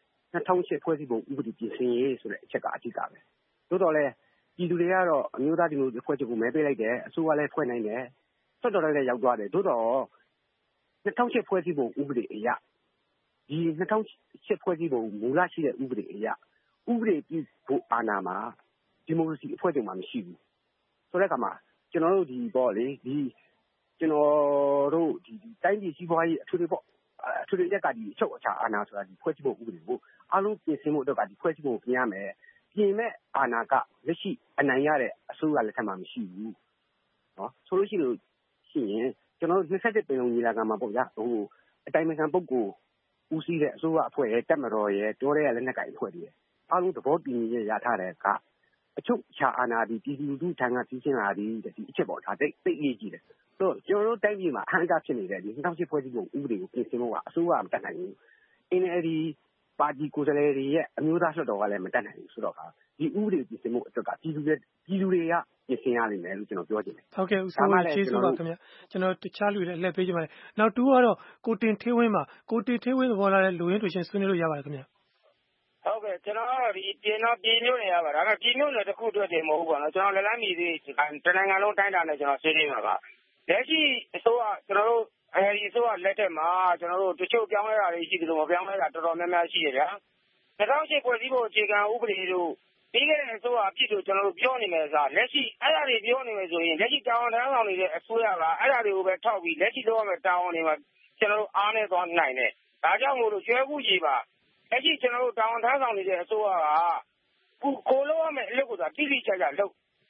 2008ဖွဲ့စည်းပုံဥပဒေပြင်ဆင်ရေးဆိုတဲ့အချက်ကအဓိကပဲသို့တော်လည်းပြည်သူတွေကတော့အမျိုးသားဒီမိုကရေစီဖွဲ့ချုပ်ကိုမဲပေးလိုက်တယ်အစိုးရလည်းဖွဲ့နိုင်တယ်ဆက်တော်လည်းရောက်သွားတယ်သို့တော်2008ဖွဲ့စည်းပုံဥပဒေအရဒီ2008ဖွဲ့စည်းပုံမူလရှိတဲ့ဥပဒေအရဥပဒေပြုဖို့အာဏာမှာဒီမိုကရေစီအဖွဲ့ချုပ်မှာမရှိဘူးဆိုတဲ့အခါမှာကျွန်တော်တို့ဒီပေါ့လေဒီကျွန်တော်တို့ဒီတိုင်းပြည်စီးပွားရေးအထူးတွေပေါ့အထူးတွေရက်ကဒီအချုပ်အခြာအာဏာဆိုတာဒီဖွဲ့စည်းပုံဥပဒေကိုအားလုံးပြင်ဆင်ဖို့အတွက်ကဒီဖွဲ့စည်းပုံပြင်ရမယ်ပြင်မဲ့အာဏာကလက်ရှိအနိုင်ရတဲ့အစိုးရလက်ထက်မှာမရှိဘူးနော်ဆိုလို့ရှိရင်ကျွန်တော်တို့27ပင်လုံညီလာခံမှာပေါ့ဗျာဟိုအတိုင်းအမြံပုဂ္ဂိုလ်ဦးစီးတဲ့အစိုးရအဖွဲ့ရဲ့တက်မတော်ရဲ့တိုးရဲလက်နက်ကိုင်အဖွဲ့တွေအားလုံးသဘောတူညီရထားတဲ့ကအချုပ်အခြာအာဏာဒီပြည်သူလူထုထံကကြီးချင်းလာပြီးဒီအချက်ပေါ့ဒါသိအရေးကြီးတယ်ဆိုတော့ကျွန်တော်တို့တိုင်းပြည်မှာအဟန့်အတားဖြစ်နေတဲ့ဒီ2008ဖွဲ့စည်းပုံဥပဒေကိုပြင်ဆင်ဖို့ကအစိုးရမတက်နိုင်ဘူးNLDပါတီကိုယ်စားလှယ်တွေရဲ့အမျိုးသားလွှတ်တော်ကလည်းမတက်နိုင်ဘူးဆိုတော့ဒီဥပဒေပြင်ဆင်မှုအတွက်ကပြည်သူတွေကပြင်ဆင်ရလိမ့်မယ်လို့ကျွန်တော်ပြောချင်တယ်ဟုတ်ကဲ့ဦးစိုးဝေကျေးဇူးပါခင်ဗျကျွန်တော်တခြားလူတွေလည်းအလှည့်ပေးချင်ပါတယ်နောက်တူကတော့ကိုတင်ထေးဝင်းပါကိုတင်ထေးဝင်းသဘောထားတဲ့လူရင်းတူရှင်းဆွေးနွေးလို့ရပါတယ်ခင်ဗျဟုတ်ကဲ့ကျွန်တော်ကတော့ဒီပြည်မျိုးနေရပါဒါပေမဲ့ပြည်မျိုးနယ်တစ်ခုအတွက်တည်းမဟုတ်ဘူးပေါ့နော်ကျွန်တော်လက်လန်းမီသေးတနိုင်ငံလုံးတိုင်းတာနဲ့ကျွန်တော်ဆွေးနွေးမှာပါလက်ရှိအစိုးရကျွန်တော်တို့အဲဒီအစိုးရလက်ထက်မှာကျွန်တော်တို့တချို့ပြောင်းလဲတာတွေရှိတယ်လို့မပြောင်းလဲတာတော်တော်များများရှိတယ်ဗျာ2008ဖွဲ့စည်းပုံအခြေခံဥပဒေတို့ပြီးခဲ့တဲ့အစိုးရအဖြစ်တို့ကျွန်တော်တို့ပြောနေမယ်စားလက်ရှိအဲ့ဒါတွေပြောနေမယ်ဆိုရင်လက်ရှိတာဝန်ထမ်းဆောင်နေတဲ့အစိုးရကအဲ့ဒါတွေကိုပဲထောက်ပြီးလက်ရှိလုပ်ရမယ့်တာဝန်တွေမှာကျွန်တော်တို့အားနည်းသွားနိုင်တယ်ဒါကြောင့်မို့လို့ကျွဲဘူးကြီးပါလက်ရှိကျွန်တော်တို့တာဝန်ထမ်းဆောင်နေတဲ့အစိုးရကကိုလိုရမယ့်အလုပ်ကိုသာတိတိကျကျလုပ်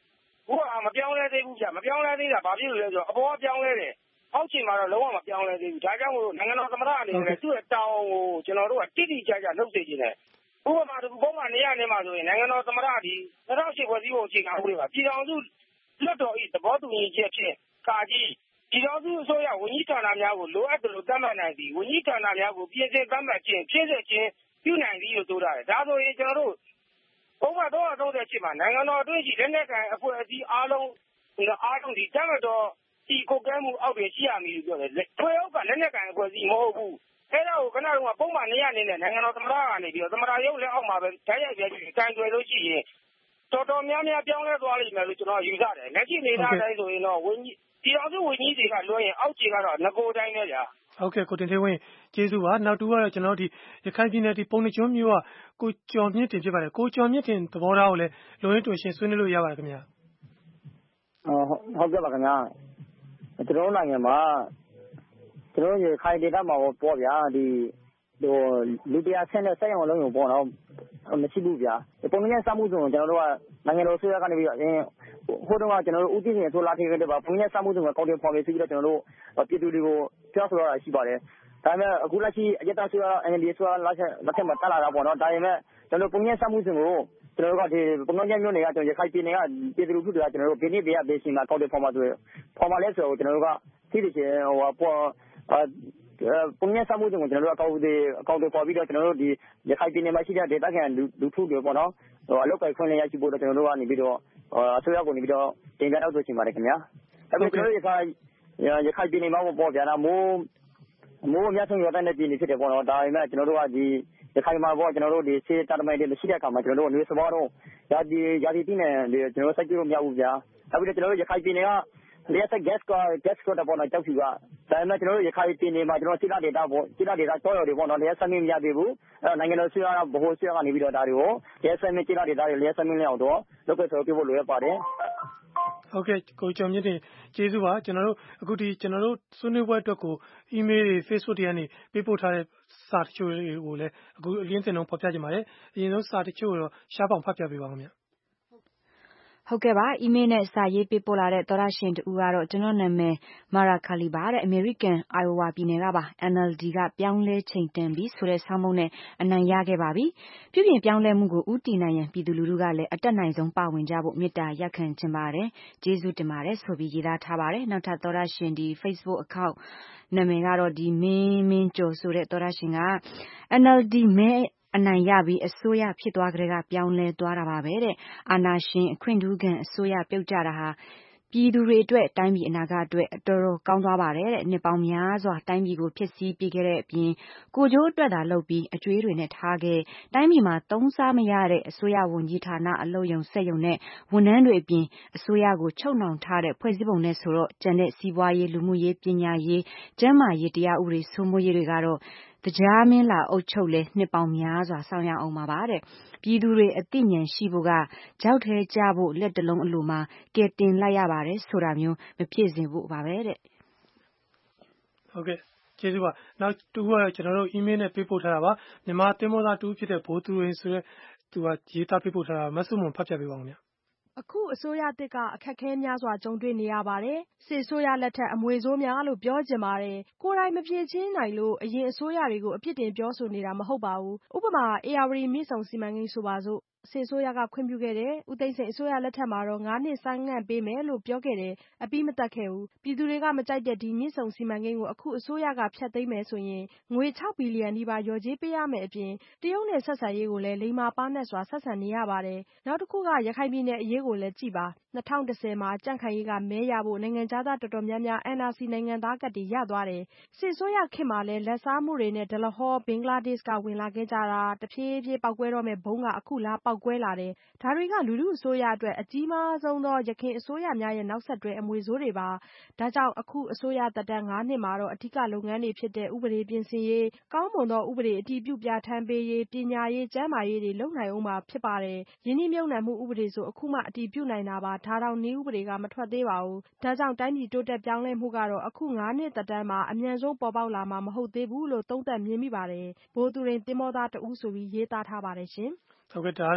ခုကမပြောင်းလဲသေးဘူးဗျမပြောင်းလဲသေးတာဘာဖြစ်လို့လဲဆိုတော့အပေါ်ကပြောင်းလဲတယ်အောက်ခြေမှာတော့လုံးဝမပြောင်းလဲသေးဘူးဒါကြောင့်မို့နိုင်ငံတော်သမ္မတအနေနဲ့သူ့ရဲ့တောင်းကိုကျွန်တော်တို့ကတိတိကျကျလုပ်စေချင်တယ်ဥပမာတစ်ခုပုံမှန်နေရနေမှာဆိုရင်နိုင်ငံတော်သမ္မတဒီ2008ဖွဲ့စည်းပုံအခြေခံဥပဒေပါပြည်ထောင်စုလွှတ်တော်၏သဘောတူညီချက်ဖြင့်ကာကြီးပြည်ထောင်စုအစိုးရဝန်ကြီးဌာနများကိုလိုအပ်တယ်လို့သတ်မှတ်နိုင်သည်ဝန်ကြီးဌာနများကိုပြင်ဆင်သတ်မှတ်ခြင်းဖြည့်စွက်ခြင်းပြုနိုင်သည်လို့ဆိုထားတယ်ဒါဆိုရင်ကျွန်တော်တို့ပုံမှန်338မှာနိုင်ငံတော်အတွင်းရှိလက်နက်ကိုင်အဖွဲ့အစည်းအားလုံးဒီတမတော်ဒီကိုကဲမှုအောက်တွေရှိရမည်လို့ပြောတယ်ထွေအုပ်ကလက်နက်ကိုင်အဖွဲ့အစည်းမဟုတ်ဘူးအဲ့ဒါကိုခဏတုန်းကပုံမှန်နေရနေတဲ့နိုင်ငံတော်သမ္မတကနေပြီးတော့သမ္မတရုပ်လက်အောက်မှာပဲဓာတ်ရိုက်ပြပြီးကန်ကြွယ်လို့ရှိရင်တော်တော်များများပြောင်းလဲသွားလိမ့်မယ်လို့ကျွန်တော်ယူဆတယ်လက်ရှိနေသားတိုင်းဆိုရင်တော့ပြည်တော်စုဝန်ကြီးတွေကလွှဲရင်အောက်ခြေကတော့ငကိုတိုင်းပဲဗျာဟုတ်ကဲ့ကိုတင်သေးဝင်းကျေးဇူးပါနောက်တူကတော့ကျွန်တော်တို့ဒီရခိုင်ပြည်နယ်ဒီပုံနှကျွန်းမြို့ကကိုကျော်မြင့်တင်ဖြစ်ပါတယ်ကိုကျော်မြင့်တင်သဘောထားကိုလည်းလုံရင်းတူရှင်ဆွေးနွေးလို့ရပါတယ်ခင်ဗျာဟုတ်ကဲ့ပါခင်ဗျာကျွန်တော်နိုင်ငံမှာကျွန်တော်ရခိုင်ဒေသမှာပေါ့ဗျာဒီလူတရားဆင်းတဲ့ဆက်ရုံလုံးကိုပေါ့နော်မရှိဘူးဗျာပုံနှစမှုဆိုကျွန်တော်တို့ကနိုင်ငံတော်ဆွေးရကနေပြီးဟိုတုန်းကကျွန်တော်တို့ဦးတည်နေဆိုလာထည့်ခဲ့တဲ့ပါပုံနှစမှုဆိုကောက်တယ်ဖော်ပြီးပြီးတော့ကျွန်တော်တို့ပြည်သူတွေကိုပြောဆိုရတာရှိပါတယ်ဒါပေမဲ့အခုလက်ရှိအကြမ်းဆွေးရ NLD ဆွေးရလက်ထက်မှာတက်လာတာပေါ့နော်ဒါပေမဲ့ကျွန်တော်ပုံနှစမှုဆိုကိုကျွန်တော်တို့ကဒီပုံနှမျိုးတွေကကျွန်တော်ရခိုင်ပြည်နယ်ကပြည်သူလူထုတွေကကျွန်တော်တို့ဘယ်နည်းဘေးစီမှာကောက်တယ်ဖော်မှာဆိုဖော်မှာလဲဆိုတော့ကျွန်တော်တို့ကသိတယ်ချင်းဟိုပေါ့ပုံနှစမှုဆိုကိုကျွန်တော်တို့အကောက်တယ်ဖော်ပြီးတော့ကျွန်တော်တို့ဒီရခိုင်ပြည်နယ်မှာရှိတဲ့ဒေသခံလူထုတွေပေါ့နော်အလောက်ကိုခွင့်လျက်ရှိဖို့တော့ကျွန်တော်တို့ကနေပြီးတော့အစိုးရကနေပြီးတော့တင်ပြတော့ဆိုချင်ပါတယ်ခင်ဗျာအခုကျွန်တော်တို့ရခိုင်ပြည်နယ်မှာပေါ့ဗျာမိုးအများဆုံးရတဲ့ပြည်နယ်ဖြစ်တယ်ပေါ့နော်ဒါပေမဲ့ကျွန်တော်တို့ကဒီရခိုင်မှာပေါ့ကျွန်တော်တို့ဒီစေတမိုင်းတွေမရှိတဲ့အခါမှာကျွန်တော်တို့နေစဘာတော့ရာသီတင်းနဲ့ကျွန်တော်စိုက်ကြည့်လို့မရဘူးဗျာအခုကျွန်တော်တို့ရခိုင်ပြည်နယ်ကလေဆက် gas ကတော့ပေါ့နော်ကြောက်စီကဒါပေမဲ့ကျွန်တော်တို့ရခိုင်ပြည်နယ်မှာကျွန်တော်စိလာဒေတာပေါ့စိလာဒေတာကြောက်ရတယ်ပေါ့နော်လေဆက်မင်းမရသေးဘူးနိုင်ငံတော်ဆွေးရတာဘိုးဆွေးရကနေပြီးတော့ဒါတွေကိုလေဆက်မင်းစိလာဒေတာတွေလေဆက်မင်းလျောက်တော့လုပ်ခဲ့ဆိုပြဖို့လိုရပါတယ်ဟုတ်ကဲ့ကိုကျော်မြင့်တင်ကျေးဇူးပါကျွန်တော်တို့အခုဒီကျွန်တော်တို့ဆွေးနွေးပွဲအတွက်ကို email တွေ Facebook တွေကနေပေးပို့ထားတဲ့စာတချို့တွေကိုလည်းအခုအလင်းတင်တော့ဖော်ပြကြပါတယ်အရင်ဆုံးစာတချို့တော့ရှားပေါင်ဖတ်ပြပေးပါဦးခင်ဗျဟုတ်ကဲ့ပါအီးမေးလ်နဲ့စာရေးပေးပို့လာတဲ့သောရရှင်တူကတော့ကျွန်တော်နာမည်မာရာခါလီပါတဲ့အမေရိကန်အိုင်အိုဝါပြည်နယ်ကပါ NLD ကပြောင်းလဲချိန်တန်ပြီဆိုတဲ့ဆောင်းမုန်းနဲ့အနိုင်ရခဲ့ပါပြီပြုပြင်ပြောင်းလဲမှုကိုဦးတည်နိုင်ရန်ပြည်သူလူထုကလည်းအတက်နိုင်ဆုံးပါဝင်ကြဖို့မေတ္တာရပ်ခံချင်ပါတယ်ကျေးဇူးတင်ပါတယ်ဆိုပြီးရေးသားထားပါတယ်နောက်ထပ်သောရရှင်ဒီ Facebook account နာမည်ကတော့ဒီမင်းကျော်ဆိုတဲ့သောရရှင်က NLD မဲအနိုင်ရပြီးအစိုးရဖြစ်သွားကြတဲ့ကပြောင်းလဲသွားတာပါပဲတဲ့အာဏာရှင်အခွင့်ထူးခံအစိုးရပြုတ်ကြတာဟာပြည်သူတွေအတွက်တိုင်းပြည်အနာဂတ်အတွက်တော်တော်ကောင်းသွားပါတယ်တဲ့နှစ်ပေါင်းများစွာတိုင်းပြည်ကိုဖျက်ဆီးပေးခဲ့တဲ့အပြင်ကိုကျိုးအတွက်သာလုပ်ပြီးအကျွေးတွေနဲ့ထားခဲ့တိုင်းပြည်မှာသုံးစားမရတဲ့အစိုးရဝန်ကြီးဌာနအလုပ်ရုံစက်ရုံနဲ့ဝန်ထမ်းတွေအပြင်အစိုးရကိုချုပ်နှောင်ထားတဲ့ဖွဲ့စည်းပုံနဲ့ဆိုတော့ကျန်တဲ့စီးပွားရေးလူမှုရေးပညာရေးကျန်းမာရေးတရားဥပဒေစိုးမိုးရေးတွေကတော့တရားမင်းလာအုပ်ချုပ်လဲနှစ်ပေါင်းများစွာဆောင်ရအောင်ပါတဲ့ပြည်သူတွေအသိဉာဏ်ရှိဖို့ကကြောက်ထဲကြဖို့လက်တလုံးအလိုမှာကဲတင်လိုက်ရပါတယ်ဆိုတာမျိုးမဖြစ်စေဖို့ပါပဲတဲ့ဟုတ်ကဲ့ကျေးဇူးပါနောက်တူကတော့ကျွန်တော်တို့ email နဲ့ပေးပို့ထားတာပါမြန်မာသင်္ဘောသားတူဖြစ်တဲ့ဘိုးသူရင်ဆိုတဲ့သူကရေးသားပေးပို့ထားတာမဆုမွန်ဖတ်ပြပေးပါဦးခင်ဗျအခုအစိုးရတစ်ကအခက်ခဲများစွာကြုံတွေ့နေရပါတယ်စစ်အစိုးရလက်ထက်အမွေဆိုးများလို့ပြောကြပါတယ်ကိုယ်တိုင်မဖြေချင်းနိုင်လို့အရင်အစိုးရတွေကိုအပြစ်တင်ပြောဆိုနေတာမဟုတ်ပါဘူးဥပမာအေယာဝတီမြစ်ဆုံစီမံကိန်းဆိုပါစို့စစ်အစိုးရကခွင့်ပြုခဲ့တယ်ဦးသိန်းစိန်အစိုးရလက်ထက်မှာတော့9နှစ်ဆိုင်းငံ့ပေးမယ်လို့ပြောခဲ့တယ်အပြီးမတက်ခဲ့ဘူးပြည်သူတွေကမကြိုက်တဲ့ဒီမြစ်ဆုံစီမံကိန်းကိုအခုအစိုးရကဖျက်သိမ်းမယ်ဆိုရင်ငွေ6ဘီလီယံနီးပါးလျော်ကြေးပေးရမယ်အပြင်တရုတ်နဲ့ဆက်ဆံရေးကိုလည်းလိမ္မာပါးနပ်စွာဆက်ဆံနေရပါတယ်နောက်တစ်ခုကရခိုင်ပြည်နယ်အရေးကိုလည်းကြည့်ပါ2010မှာကြန့်ခိုင်ရေးကမဲရဖို့နိုင်ငံခြားသားတော်တော်များများ NRC နိုင်ငံသားကတ်တွေရသွားတယ်စစ်အစိုးရခေတ်မှာလည်းလက်စားမှုတွေနဲ့ဒလဟောဘင်္ဂလားဒေ့ရှ်ကဝင်လာခဲ့ကြတာတဖြည်းဖြည်းပောက်ကွဲတော့မဲ့ဘုံကအခုလာပောက်ကွဲလာတယ်ဒါတွေကလူထုအစိုးရအတွက်အကြီးမားဆုံးသောရခိုင်အစိုးရများရဲ့နောက်ဆက်တွဲအမွေဆိုးတွေပါဒါကြောင့်အခုအစိုးရသက်တမ်း9နှစ်မှာတော့အဓိကလုပ်ငန်းတွေဖြစ်တဲ့ဥပဒေပြင်ဆင်ရေးကောင်းမွန်သောဥပဒေအတည်ပြုပြဋ္ဌာန်းပေးရေးပညာရေးကျန်းမာရေးတွေလုပ်နိုင်အောင်မှာဖြစ်ပါတယ်ယင်းနှိမ့်မြုပ်နှံမှုဥပဒေဆိုအခုမှအတည်ပြုနိုင်တာပါဒါတောင်နည်းဥပဒေကမထွက်သေးပါဘူးဒါကြောင့်တိုင်းပြည်တိုးတက်ပြောင်းလဲမှုကတော့အခု9နှစ်သက်တမ်းမှာအမြန်ဆုံးပေါ်ပေါက်လာမှာမဟုတ်သေးဘူးလို့သုံးသပ်မြင်မိပါတယ်ဘိုးသူရင်သင်္ဘောသားတဦးဆိုပြီးရေးသားထားပါတယ်ရှင်ဟုတ်ကဲ့ဒါကတော့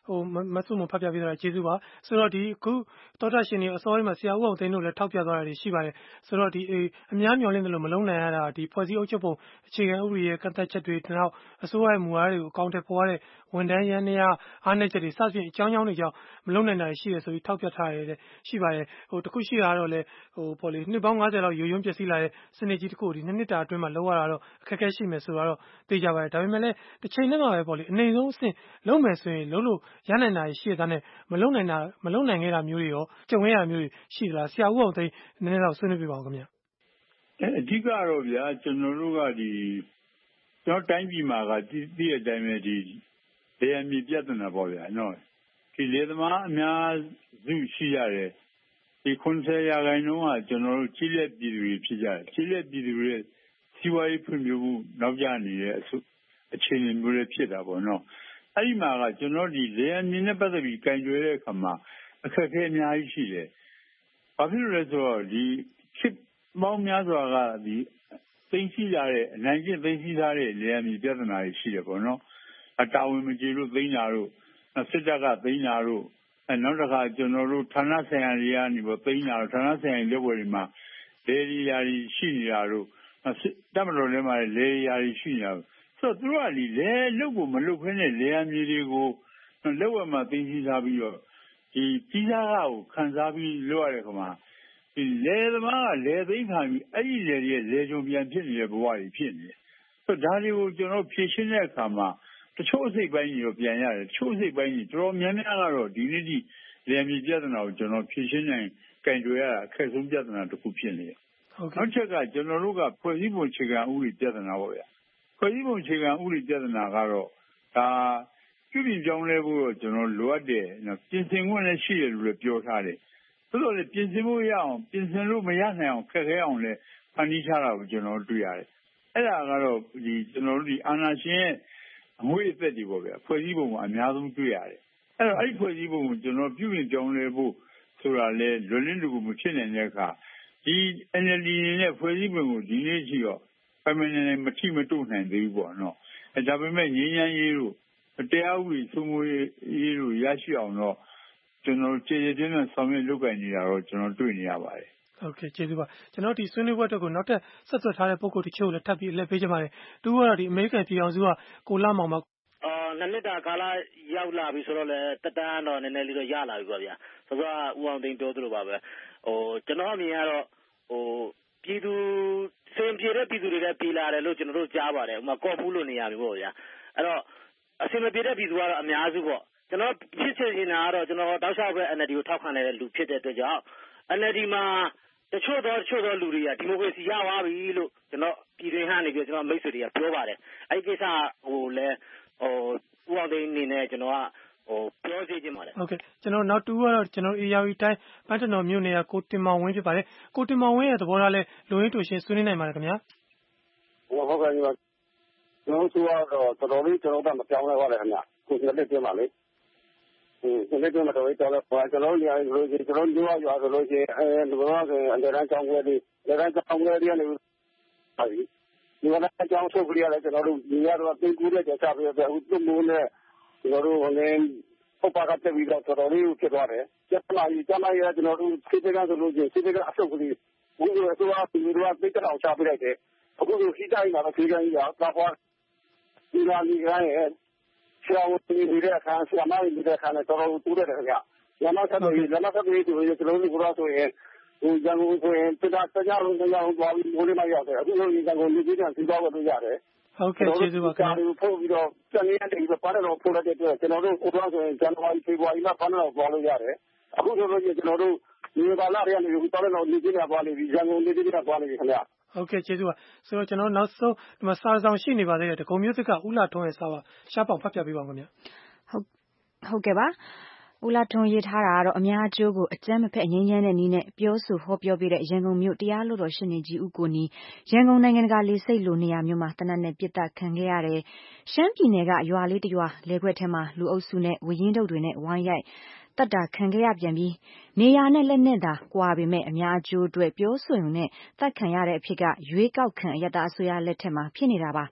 မဆုမဖတ်ပြပေးတာကျေးဇူးပါဆိုတော့ဒီအခုသောတာရှင်တွေအစောပိုင်းမှာဆရာဦးအောင်သိန်းတို့လည်းထောက်ပြသွားတာတွေရှိပါတယ်ဆိုတော့ဒီအများမျှော်လင့်တယ်လို့မလုံးနိုင်ရတာဒီဖွဲ့စည်းအုပ်ချုပ်ပုံအခြေခံဥပဒေရဲ့ကန့်သတ်ချက်တွေနောက်အစိုးရရဲ့မူအားတွေကိုအကောင့်ထဲပေါ်ရတဲ့ဝန်ထမ်းရန်နေရအားနည်းချက်တွေစသဖြင့်အကြောင်းတွေကြောင့်မလုံးနိုင်တာရှိတယ်ဆိုပြီးထောက်ပြထားရတယ်ရှိပါတယ်တခုရှိတာတော့လေပေါ့လေနှစ်ပေါင်း90လောက်ရိုးရိုးပျက်စီးလာတဲ့စနစ်ကြီးတစ်ခုဒီနှစ်တာအတွင်းမှာလောက်ရတာတော့အခက်အခဲရှိမယ်ဆိုတော့သိကြပါတယ်ဒါပေမဲ့လည်းတစ်ချိန်နဲ့မှာပဲပေါ့လေအနေဆုံးအဆင့်လုံးမယ်ဆိုရင်လုံးလို့ရနိုင်တာရှိတဲ့နဲ့မလုံးနိုင်ခဲ့တာမျိုးတွေရောကြုံရတာမျိုးတွေရှိသလားဆရာဦးအောင်သိန်းနည်းနည်းတော့ဆွေးနွေးပြပါဦးခင်ဗျအဓိကတော့ဗျာကျွန်တော်တို့ကကျွန်တော်တိုင်းပြည်မှာကသိတဲ့အတိုင်းပဲဒီလေယာဉ်မြေပြဿနာပေါ့ဗျာနော်ဒီလေသမားအများစုရှိရတယ်ဒီ90% ကကျွန်တော်တို့ကြီးလက်ပြည်သူတွေဖြစ်ကြတယ်ကြီးလက်ပြည်သူတွေစီးပွားရေးဖွံ့ဖြိုးမှုနောက်ကျနေတဲ့အခြေအနေမျိုးတွေဖြစ်တာပေါ့နော်အဲ့ဒီမှာကကျွန်တော်ဒီလေယာဉ်မြေနဲ့ပတ်သက်ပြီးကင်တွယ်တဲ့အခါမှာအခက်အခဲအများကြီးရှိတယ်ဘာဖြစ်လို့လဲဆိုတော့ဒီချစ်မောင်းများစွာကဒီသိသိလာတဲ့အနိုင်ကျင့်သိသိလာတဲ့လေယာဉ်မြေပြဿနာတွေရှိတယ်ပေါ့နော်တာဝန်မကျေလို့သိမ်းတာတို့စစ်တပ်ကသိမ်းတာတို့နောက်တစ်ခါကျွန်တော်တို့ဌာနဆိုင်ရာတွေကနေပေါ့သိမ်းတာတို့ဌာနဆိုင်ရာလက်ဝယ်တွေမှာလေယာဉ်ရှိနေတာတို့တပ်မတော်ထဲမှာလေယာဉ်ရှိနေတာဆိုတော့သူတို့ကလေလုတ်ကိုမလုတ်ခွင့်နဲ့လေယာဉ်မြေတွေကိုလက်ဝယ်မှာသိသိထားပြီးတော့ဒီကြီးစားကိုခံစားပြီးလွှတ်ရတဲ့ခါမှာဒီလေသမားကလေသိမ်းခံပြီးအဲ့ဒီလေရဲ့လေကြုံပြန်ဖြစ်နေတဲ့ဘဝတွေဖြစ်နေတယ်ဆိုတော့ဒါတွေကိုကျွန်တော်ဖြည့်ရှင်းတဲ့အခါမှာတချို့အစိတ်ပိုင်းကြီးပြန်ရတယ်တချို့အစိတ်ပိုင်းကြီးတော်တော်များများကတော့ဒီနေ့ဒီလေယာဉ်မြေပြဿနာကိုကျွန်တော်ဖြည့်ရှင်းနိုင်ကင်တွယ်ရတာအခက်ဆုံးပြဿနာတစ်ခုဖြစ်နေတယ်နောက်ချက်ကကျွန်တော်တို့ကဖွဲ့စည်းပုံအခြေခံဥပဒေပြဿနာပေါ့ဗျာဖွဲ့စည်းပုံအခြေခံဥပဒေပြဿနာကတော့ဒါပြုပြင်ပြောင်းလဲဖို့ကျွန်တော်လိုအပ်တယ်ပြင်ဆင်ခွင့်လည်းရှိတယ်လို့လည်းပြောထားတယ်သို့တော်လည်းပြင်ဆင်ဖို့ရအောင်ပြင်ဆင်လို့မရနိုင်အောင်ခက်ခဲအောင်လည်းဖန်တီးထားတာကိုကျွန်တော်တွေ့ရတယ်အဲ့ဒါကတော့ဒီကျွန်တော်တို့ဒီအာဏာရှင်ရဲ့အငွေအသက်တွေပေါ့ဗျာဖွဲ့စည်းပုံမှာအများဆုံးတွေ့ရတယ်အဲ့တော့အဲ့ဒီဖွဲ့စည်းပုံကိုကျွန်တော်ပြုပြင်ပြောင်းလဲဖို့ဆိုတာလေလွတ်လင်းတကူမဖြစ်နိုင်တဲ့အခါဒီ NLD နဲ့ဖွဲ့စည်းပုံကိုဒီနေ့ရှိတော့အမှန်တကယ်မထိမတို့နိုင်သေးဘူးပေါ့နော်အဲဒါပေမဲ့ငြိမ်းချမ်းရေးတို့တရားဥပဒေစိုးမိုးရေးတို့ရရှိအောင်တော့ကျွန်တော်ကျေကျေတင်းတင်းဆောင်ရွက်လုပ်ကိုင်နေတာတော့ကျွန်တော်တွေ့နေရပါတယ်ဟုတ်ကဲ့ကျေးဇူးပါကျွန်တော်ဒီဆွေးနွေးပွဲအတွက်ကိုနောက်ထပ်ဆက်သွယ်ထားတဲ့ပုံကိုတချို့လည်းထပ်ပြီးအလှည့်ပေးကြပါတယ်သူကတော့ဒီအမေရိကန်ပြည်အောင်စုကကိုလာမောင်ပါနှစ်တာကာလရောက်လာပြီဆိုတော့လေတက်တန်းတော့နည်းနည်းလေးတော့ရလာပြီပေါ့ဗျာဆိုတော့ဦးအောင်သိန်းပြောသလိုပါပဲကျွန်တော်အမြင်ကတော့ပြည်သူစင်ပြေတဲ့ပြည်သူတွေလည်းပြည်လာတယ်လို့ကျွန်တော်တို့ကြားပါတယ်ဥပမာကော့ဖူးလို့နေရပြီပေါ့ဗျာအဲ့တော့အစင်မပြေတဲ့ပြည်သူကတော့အများစုပေါ့ကျွန်တော်ဖြစ်ချင်နေတာကတော့ကျွန်တော်တောက်လျှောက်ပဲ NLD ကိုထောက်ခံနေတဲ့လူဖြစ်တဲ့အတွက်ကြောင့် NLD မှာတချို့သောလူတွေကဒီမိုကရေစီရသွားပြီလို့ကျွန်တော်ပြည်တွင်းဟန်နေပြီးကျွန်တော်မိတ်ဆွေတွေကပြောပါတယ်အဲ့ဒီကိစ္စလည်းဦးအောင်သိန်းအနေနဲ့ကျွန်တော်ကပြောစီခြင်းပါတယ်ဟုတ်ကဲ့ကျွန်တော်နောက်တူကတော့ကျွန်တော် ARI တိုင်းပန်းတနော်မြို့နယ်ကကိုတင်မောင်ဝင်းဖြစ်ပါတယ်ကိုတင်မောင်ဝင်းရဲ့သဘောထားလဲလူရင်းတူရှင်ဆွေးနွေးနိုင်ပါတယ်ခင်ဗျာဟုတ်ကဲ့ကျွန်တော်ဆိုတော့တော်တော်လေးကျွန်တော်ကမပြောင်းလဲပါနဲ့ခင်ဗျာကိုယ်လက်တင်ပါလေဒီနေ့ကျွန်တော်တို့တော်တော်ကျွန်တော်ရလို့ကျွန်တော်တို့ရွာဆိုလို့ရှိရင်လူတော်ဆိုအန်တရန်ချောင်းခွဲလေးလက်ရန်ချောင်းခွဲလေးကနေပါပြီဒီကနေ့အကြောင်းချုပ်ပြရတယ်ကျွန်တော်တို့ဒီရတော့ပြင်ကူးတဲ့ကြောက်ပြပြအခုသူ့မိုးနဲ့ကျွန်တော်တို့လည်းပုပ္ပါကတက်ပြီးတော့တော်တော်လေးဖြစ်သွားတယ်ကျမကြီးကျွန်တော်တို့စိတ်ကဆိုလို့ရှိရင်စိတ်ကအဆုတ်ကလေးဘုရားဆိုတာဒီလိုကသိတဲ့အောင်ချပြလိုက်တယ်အခုလိုခိတိုင်းမှာခေကန်ကြီးကသွားသွားဒီလာကြီးကရဲ့ဆရာဝန်ကြီးတွေအခါဆရာမကြီးတွေအခါနဲ့တော်တော်တူးတယ်ခင်ဗျရမဆက်တွေကျွန်တော်တို့ကတော့ဆိုရင်ဟိုရန်ကုန်ဆိုရင်တရားလုံးတရားလုံးသွားပြီးမိုးလေးမရောက်တယ်အခုလိုရန်ကုန်လူကြီးကစီးသွားလို့ရတယ်ဟုတ်ကဲ့ကျေးဇူးပါခင်ဗျာပို့ပြီးတော့စနေနေ့တည်းပါတော့ပို့လိုက်တဲ့အတွက်ကျွန်တော်တို့ကိုတော့ဆိုရင်ဇန်နဝါရီဖေဖော်ဝါရီလပန်းတော့သွားလို့ရတယ်အခုဆိုလို့ကျွန်တော်တို့ဒီဘာလာတွေကနေပြီးတော့လည်းလူကြီးတွေသွားနေပြီရန်ကုန်လူကြီးတွေသွားနေပြီခင်ဗျာဟုတ်ကဲ့ကျေးဇူးပါဆိုတော့ကျွန်တော်နောက်ဆုံးဒီမှာစာဆောင်ရှိနေပါသေးတယ်ဒဂုံမျိုးသစ်ကဦးလာထွန်းရဲ့စာပါရှားပေါင်ဖတ်ပြပေးပါဦးခင်ဗျာဟုတ်ကဲ့ပါဦးလာထွန်းရေးထားတာကတော့အများအကျိုးကိုအကျမ်းမဖက်ငြိမ်းချမ်းတဲ့နည်းနဲ့ပြောဆိုဟောပြောပေးတဲ့ရန်ကုန်မြို့တရားလွှတ်တော်ရှင်းနေကြီးဦးကိုနီရန်ကုန်နိုင်ငံတကာလေဆိပ်လိုနေရာမျိုးမှာတနက်နဲ့ပြစ်ဒဏ်ခံခဲ့ရတယ်ရှမ်းပြည်နယ်ကရွာလေးတစ်ရွာလဲခွက်ထဲမှာလူအုပ်စုနဲ့ဝရင်တုပ်တွေနဲ့ဝိုင်းရိုက်တတ်တာခံခဲ့ရပြန်ပြီးနေရာနဲ့လက်နဲ့သာကွာပေမဲ့အများအကျိုးအတွက်ပြောဆိုရုံနဲ့တတ်ခံရတဲ့အဖြစ်ကရွေးကောက်ခံအယက်သားအစိုးရလက်ထက်မှာဖြစ်နေတာပါ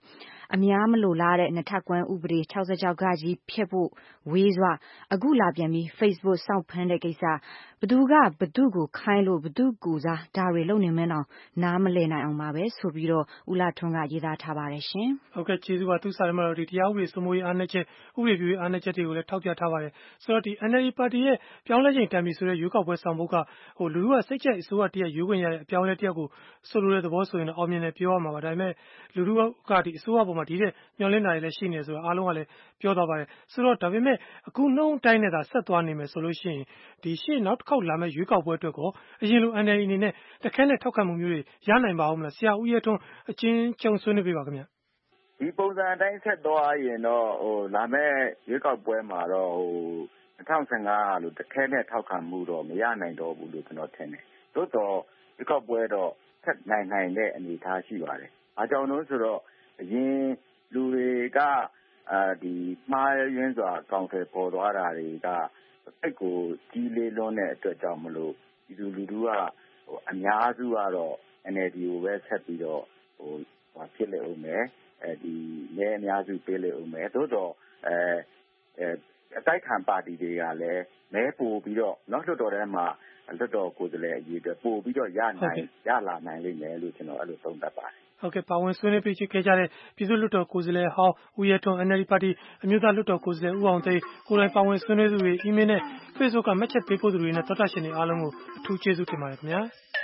အများမလိုလားတဲ့နှစ်ထပ်ကွမ်းဥပဒေ66ကကြီးဖျက်ဖို့ဝေးစွာအခုလာပြန်ပြီး Facebook စောင့်ဖမ်းတဲ့ကိစ္စဘသူကဘသူကိုခိုင်းလို့ဘသူကိုစားဒါတွေလုပ်နေမှန်းအောင်နားမလည်နိုင်အောင်ပါပဲဆိုပြီးတော့ဦးလှထွန်းကရေးသားထားပါတယ်ရှင်။ဟုတ်ကဲ့ကျေးဇူးပါသူစာထဲမှာတော့ဒီတရားဥပဒေစိုးမိုးရေးအားနည်းချက်ဥပဒေပြုရေးအားနည်းချက်တွေကိုလည်းထောက်ပြထားပါတယ်ဆိုတော့ဒီ NLD ပါတီရဲ့ပြောင်းလဲချိန်တန်ပြီဆိုတဲ့ရွေးကောက်ပွဲဆောင်ဖို့ကလူထုကစိတ်ကြိုက်အစိုးရတရက်ရွေးခွင့်ရတဲ့အပြောင်းလဲတရက်ကိုဆိုလိုတဲ့သဘောဆိုရင်တော့အောင်မြင်တယ်ပြောရမှာပါဒါပေမဲ့လူထုကဒီအစိုးရပေါ်မှာဒီတဲ့မျှော်လင့်တာတွေလည်းရှိနေဆိုတော့အားလုံးကလည်းပြောသွားပါတယ်ဆိုတော့ဒါပေမဲ့အခုနှုံးတိုင်းနဲ့သာဆက်သွားနေမယ်ဆိုလို့ရှိရင်ဒီရှေ့နောက်တစ်ခေါက်လာမယ့်ရွေးကောက်ပွဲအတွက်ကိုအရင်လို NLD အနေနဲ့တခဲနဲ့ထောက်ခံမှုမျိုးတွေရနိုင်ပါဦးမလားဆရာဦးရဲထွန်းအချင်းချုပ်ဆွေးနွေးပေးပါခင်ဗျဒီပုံစံအတိုင်းဆက်သွားရင်တော့လာမယ့်ရွေးကောက်ပွဲမှာတော့2015လို့တခဲနဲ့ထောက်ခံမှုတော့မရနိုင်တော့ဘူးလို့ကျွန်တော်ထင်တယ်သို့တော့ရွေးကောက်ပွဲတော့ဆက်နိုင်တဲ့အနေအထားရှိပါတယ်အားကြောင့်လို့ဆိုတော့အရင်လူတွေကဒီမှားရင်းစွာကောင်ဆယ်ပေါ်သွားတာတွေကစိတ်ကိုကြီးလေးလွန်းတဲ့အတွက်ကြောင့်မလို့ဒီလူထုကအများစုကတော့ NLD ကိုပဲဆက်ပြီးတော့ဖြစ်လေဦးမယ်ဒီလဲအများစုပေးလေဦးမယ်သို့တော့အတိုက်ခံပါတီတွေကလည်းမဲပို့ပြီးတော့နောက်လွှတ်တော်ထဲမှာလွှတ်တော်ကိုယ်စားလှယ်အရေးအတွက်ပို့ပြီးတော့ရလာနိုင်လိမ့်မယ်လို့ကျွန်တော်အဲ့လိုသုံးသပ်ပါတယ်ဟုတ်ကဲ့ပါဝင်ဆွေးနွေးပေးခဲ့ကြတဲ့ပြည်သူ့လွှတ်တော်ကိုယ်စားလှယ်ဟောင်းဦးရဲထွန်း NLD ပါတီအမျိုးသားလွှတ်တော်ကိုယ်စားလှယ်ဦးအောင်သိန်းကိုယ်တိုင်ပါဝင်ဆွေးနွေးသူတွေအီးမေးလ်နဲ့ Facebook ကမှတ်ချက်ပေးပို့သူတွေနဲ့သောတာရှင်တွေအားလုံးကိုအထူးကျေးဇူးတင်ပါတယ်ခင်ဗျာ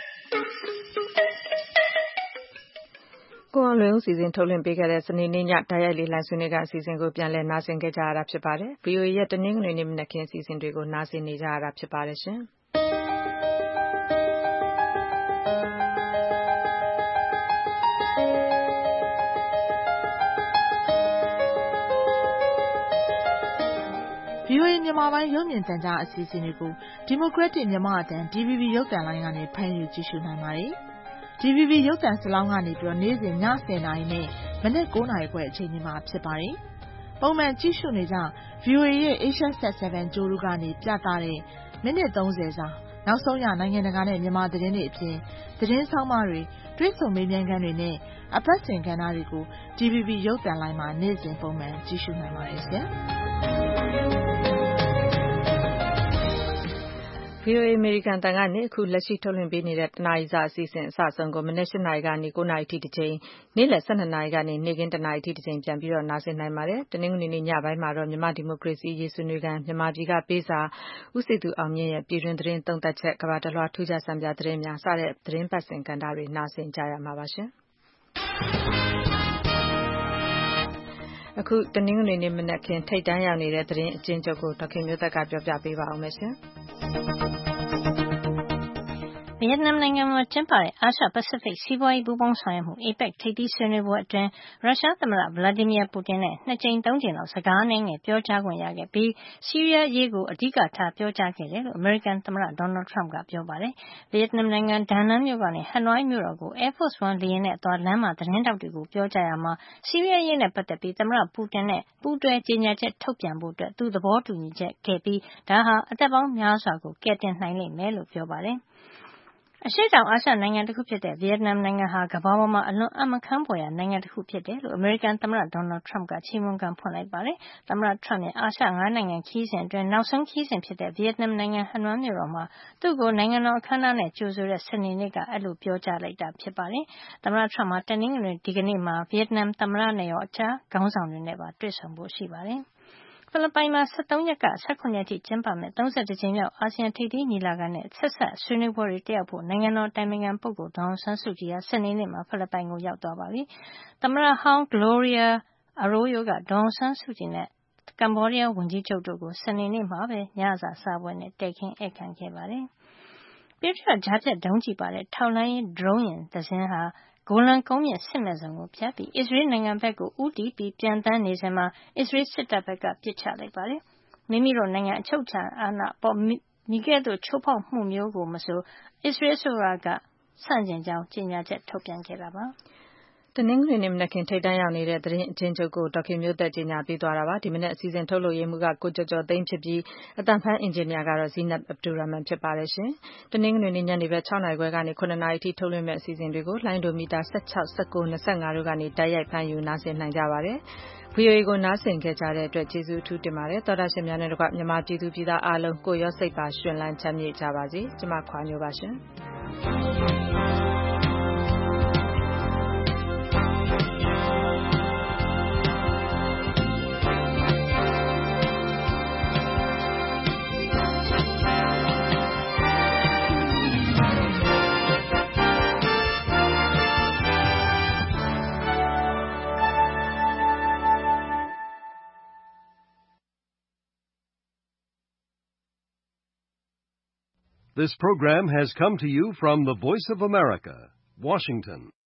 ကိုအောင်လွင်ဦးစီစဉ်ထုတ်လွှင့်ပေးခဲ့တဲ့စနေနေ့ညတိုက်ရိုက်လေးလှိုင်းဆွေးနွေးကအစီအစဉ်ကိုပြန်လည်နားဆင်ခဲ့ကြရတာဖြစ်ပါတယ်။ VOA ရဲ့တနင်္ဂနွေနေ့မနက်ခင်းအစီအစဉ်တွေကိုနားဆင်နေကြရတာဖြစ်ပါတယ်ရှင်။ VOA မြန်မာပိုင်းရုပ်မြင်သံကြားအစီအစဉ်တွေကို Democratic မြန်မာအသံ DVB ရုပ်သံလိုင်းကနေဖမ်းယူကြည့်ရှုနိုင်ပါတယ်။ DVB ရုပ်သံစလောင်းကနေပြီးတော့နေ့စဉ်ည10:00 နာရီနဲ့မနက်9:00 နာရီခွဲအချိန်တွေမှာဖြစ်ပါတယ်။ပုံမှန်ကြည့်ရှုနေကြ VOA ရဲ့ Asia Sat 7 Jolu ကနေပြသတဲ့မိနစ်30စာနောက်ဆုံးရနိုင်ငံတကာနဲ့မြန်မာသတင်းတွေအပြင်သတင်းဆောင်မတွေတွေ့ဆုံမေးမြန်းခန်းတွေနဲ့အပတ်စဉ်ကဏ္ဍတွေကို DVB ရုပ်သံလိုင်းမှာနေ့စဉ်ပုံမှန်ကြည့်ရှုနိုင်ပါတယ်ရှင်။ VOA အမေရိကန်တန်ကနေအခုလက်ရှိထုတ်လွှင့်ပေးနေတဲ့တနာရီစာအစီအစဉ်အစဆုံးကိုမနက်၈နာရီကနေ9နာရီထိတစ်ချိန်နေ့လယ်12နာရီကနေနေ့ကင်း1နာရီထိတစ်ချိန်ပြန်ပြီးတော့နားဆင်နိုင်ပါတယ်။တနင်္ဂနွေနေ့ညပိုင်းမှာတော့မြန်မာဒီမိုကရေစီရေးဆွေးနွေးခန်းမြန်မာပြည်ကပေးစာဦးစီသူအောင်မြင့်ရဲ့ပြည်တွင်းသတင်းသုံးသပ်ချက်ကမ္ဘာတလွှာထူးခြားစံပြသတင်းများစတဲ့သတင်းပတ်စဉ်ကဏ္ဍတွေနားဆင်ကြရမှာပါရှင်။အခုတနင်္ဂနွေနေ့မနက်ခင်းထိတ်တန်းရောက်နေတဲ့သတင်းအကျဉ်းချုပ်ကိုဒေါက်ခင်မျိုးသက်ကပြောပြပေးပါအောင်မယ်ရှင်။ဗီယက်နမ်နိုင်ငံမှာကျင်းပတဲ့အာရှပစိဖိတ်စီးပွားရေးပူးပေါင်းဆောင်ရွက်မှု APEC ထိပ်သီးဆွေးနွေးပွဲအတွင်းရုရှားသမ္မတ Vladimir Putin နဲ့2ကြိမ်3ကြိမ်လောက်စကားအနည်းငယ်ပြောကြားခွင့်ရခဲ့ပြီးဆီးရီးယားအရေးကိုအဓိကထားပြောကြားခဲ့တယ်လို့အမေရိကန်သမ္မတ Donald Trump ကပြောပါတယ်။ဗီယက်နမ်နိုင်ငံဒါနန်းမြို့ကနေဟနွိုင်းမြို့တော်ကို Air Force One လေယာဉ်နဲ့အသွားလမ်းမှာသတင်းထောက်တွေကိုပြောကြားရာမှာဆီးရီးယားအရေးနဲ့ပတ်သက်ပြီးသမ္မတ Putin နဲ့ပူးတွဲကြေညာချက်ထုတ်ပြန်ဖို့သူသဘောတူညီချက်ခဲ့ပြီးဒါဟာအသက်ပေါင်းများစွာကိုကယ်တင်နိုင်လိမ့်မယ်လို့ပြောပါတယ်။အရှေ့တောင်အာရှနိုင်ငံတစ်ခုဖြစ်တဲ့ဗီယက်နမ်နိုင်ငံဟာကမ္ဘာပေါ်မှာအလွန်အံ့မခန်းဖွယ်ရာနိုင်ငံတစ်ခုဖြစ်တယ်လို့အမေရိကန်သမ္မတ Donald Trump ကချီးမွမ်းခန်းဖွင့်လိုက်ပါတယ်။သမ္မတ Trump ရဲ့အာရှ9နိုင်ငံခရီးစဉ်အတွင်းနောက်ဆုံးခရီးစဉ်ဖြစ်တဲ့ဗီယက်နမ်နိုင်ငံဟနွိုင်းမြို့တော်မှာသူ့ကိုနိုင်ငံတော်အခမ်းအနားနဲ့ကြိုဆိုတဲ့စနေနေ့ကအဲ့လိုပြောကြားလိုက်တာဖြစ်ပါတယ်။သမ္မတ Trump ဟာတနင်္ဂနွေဒီကနေ့မှာဗီယက်နမ်သမ္မတနဲ့ရောအခြားခေါင်းဆောင်တွေနဲ့ပါတွေ့ဆုံဖို့ရှိပါတယ်။ဖိလစ်ပိုင်မှာ73ရက်က18ရက်ထိကျင်းပမယ့်31ကြိမ်မြောက်အာဆီယံထိပ်သီးညီလာခံနဲ့ဆက်ဆက်ဆွေးနွေးပွဲတွေတက်ရောက်ဖို့နိုင်ငံတော်တိုင်ပင်ခံပုဂ္ဂိုလ်ဒေါ်အောင်ဆန်းစုကြည်ဟာစနေနေ့မှာဖိလစ်ပိုင်ကိုရောက်သွားပါပြီ။သမ္မတဟောင်း Gloria Arroyo ကဒေါ်အောင်ဆန်းစုကြည်နဲ့ကမ္ဘောဒီးယားဝန်ကြီးချုပ်တို့ကိုစနေနေ့မှာပဲညစာစားပွဲနဲ့တည်ခင်းဧည့်ခံခဲ့ပါတယ်။ပြည့်ပြည့်ကြားဖြတ်ဒုံးကျည်ပါတဲ့ထောက်လှမ်းရေးဒရုန်းယာဉ်တစ်စင်းဟာဂိုလန်ကုန်းမြင့်စစ်မဲ့ဇုံကိုဖြတ်ပြီးအစ္စရေးနိုင်ငံဘက်ကိုဦးတည်ပြီးပြန်တန်းနေစဉ်မှာအစ္စရေးစစ်တပ်ဘက်ကပစ်ချလိုက်ပါတယ်။မိမိတို့နိုင်ငံအချုပ်အခြာအာဏာပေါ်မိခဲ့သို့ချိုးဖောက်မှုမျိုးကိုမဆိုအစ္စရေးအစိုးရကဆန့်ကျင်ကြောင်းကြေညာချက်ထုတ်ပြန်ခဲ့တာပါ။တနင်္ဂနွေနေ့မနက်ခင်းထိပ်တန်းရောက်နေတဲ့သတင်းအကျဉ်းချုပ်ကိုဒေါ်ခင်မျိုးသက်ကြေညာပေးသွားတာပါ။ဒီမနက်အစီအစဉ်ထုတ်လုပ်ရေးမှူးကကိုကျော်ကျော်သိန်းဖြစ်ပြီးအသံဖမ်းအင်ဂျင်နီယာကတော့ဇီနပ်အဗ်ဒူရာမန်ဖြစ်ပါတယ်။တနင်္ဂနွေနေ့ညနေဘက်6 နာရီခွဲကနေ9 နာရီအထိထုတ်လွှင့်မယ့်အစီအစဉ်တွေကိုလိုင်းဒိုမီတာ16 19 25တို့ကနေတိုက်ရိုက်ဖမ်းယူနားဆင်နိုင်ကြပါတယ်။ VOA ကိုနားဆင်ခဲ့ကြတဲ့အတွက်ကျေးဇူးအထူးတင်ပါတယ်။သောတာရှင်များနဲ့တကွမြန်မာပြည်သူပြည်သားအားလုံးကိုရောစိတ်ပါရှင်လန်းချမ်းမြေ့ကြပါစေ။ကျွန်မခွာညိုပါရှင်။ This program has come to you from the Voice of America, Washington.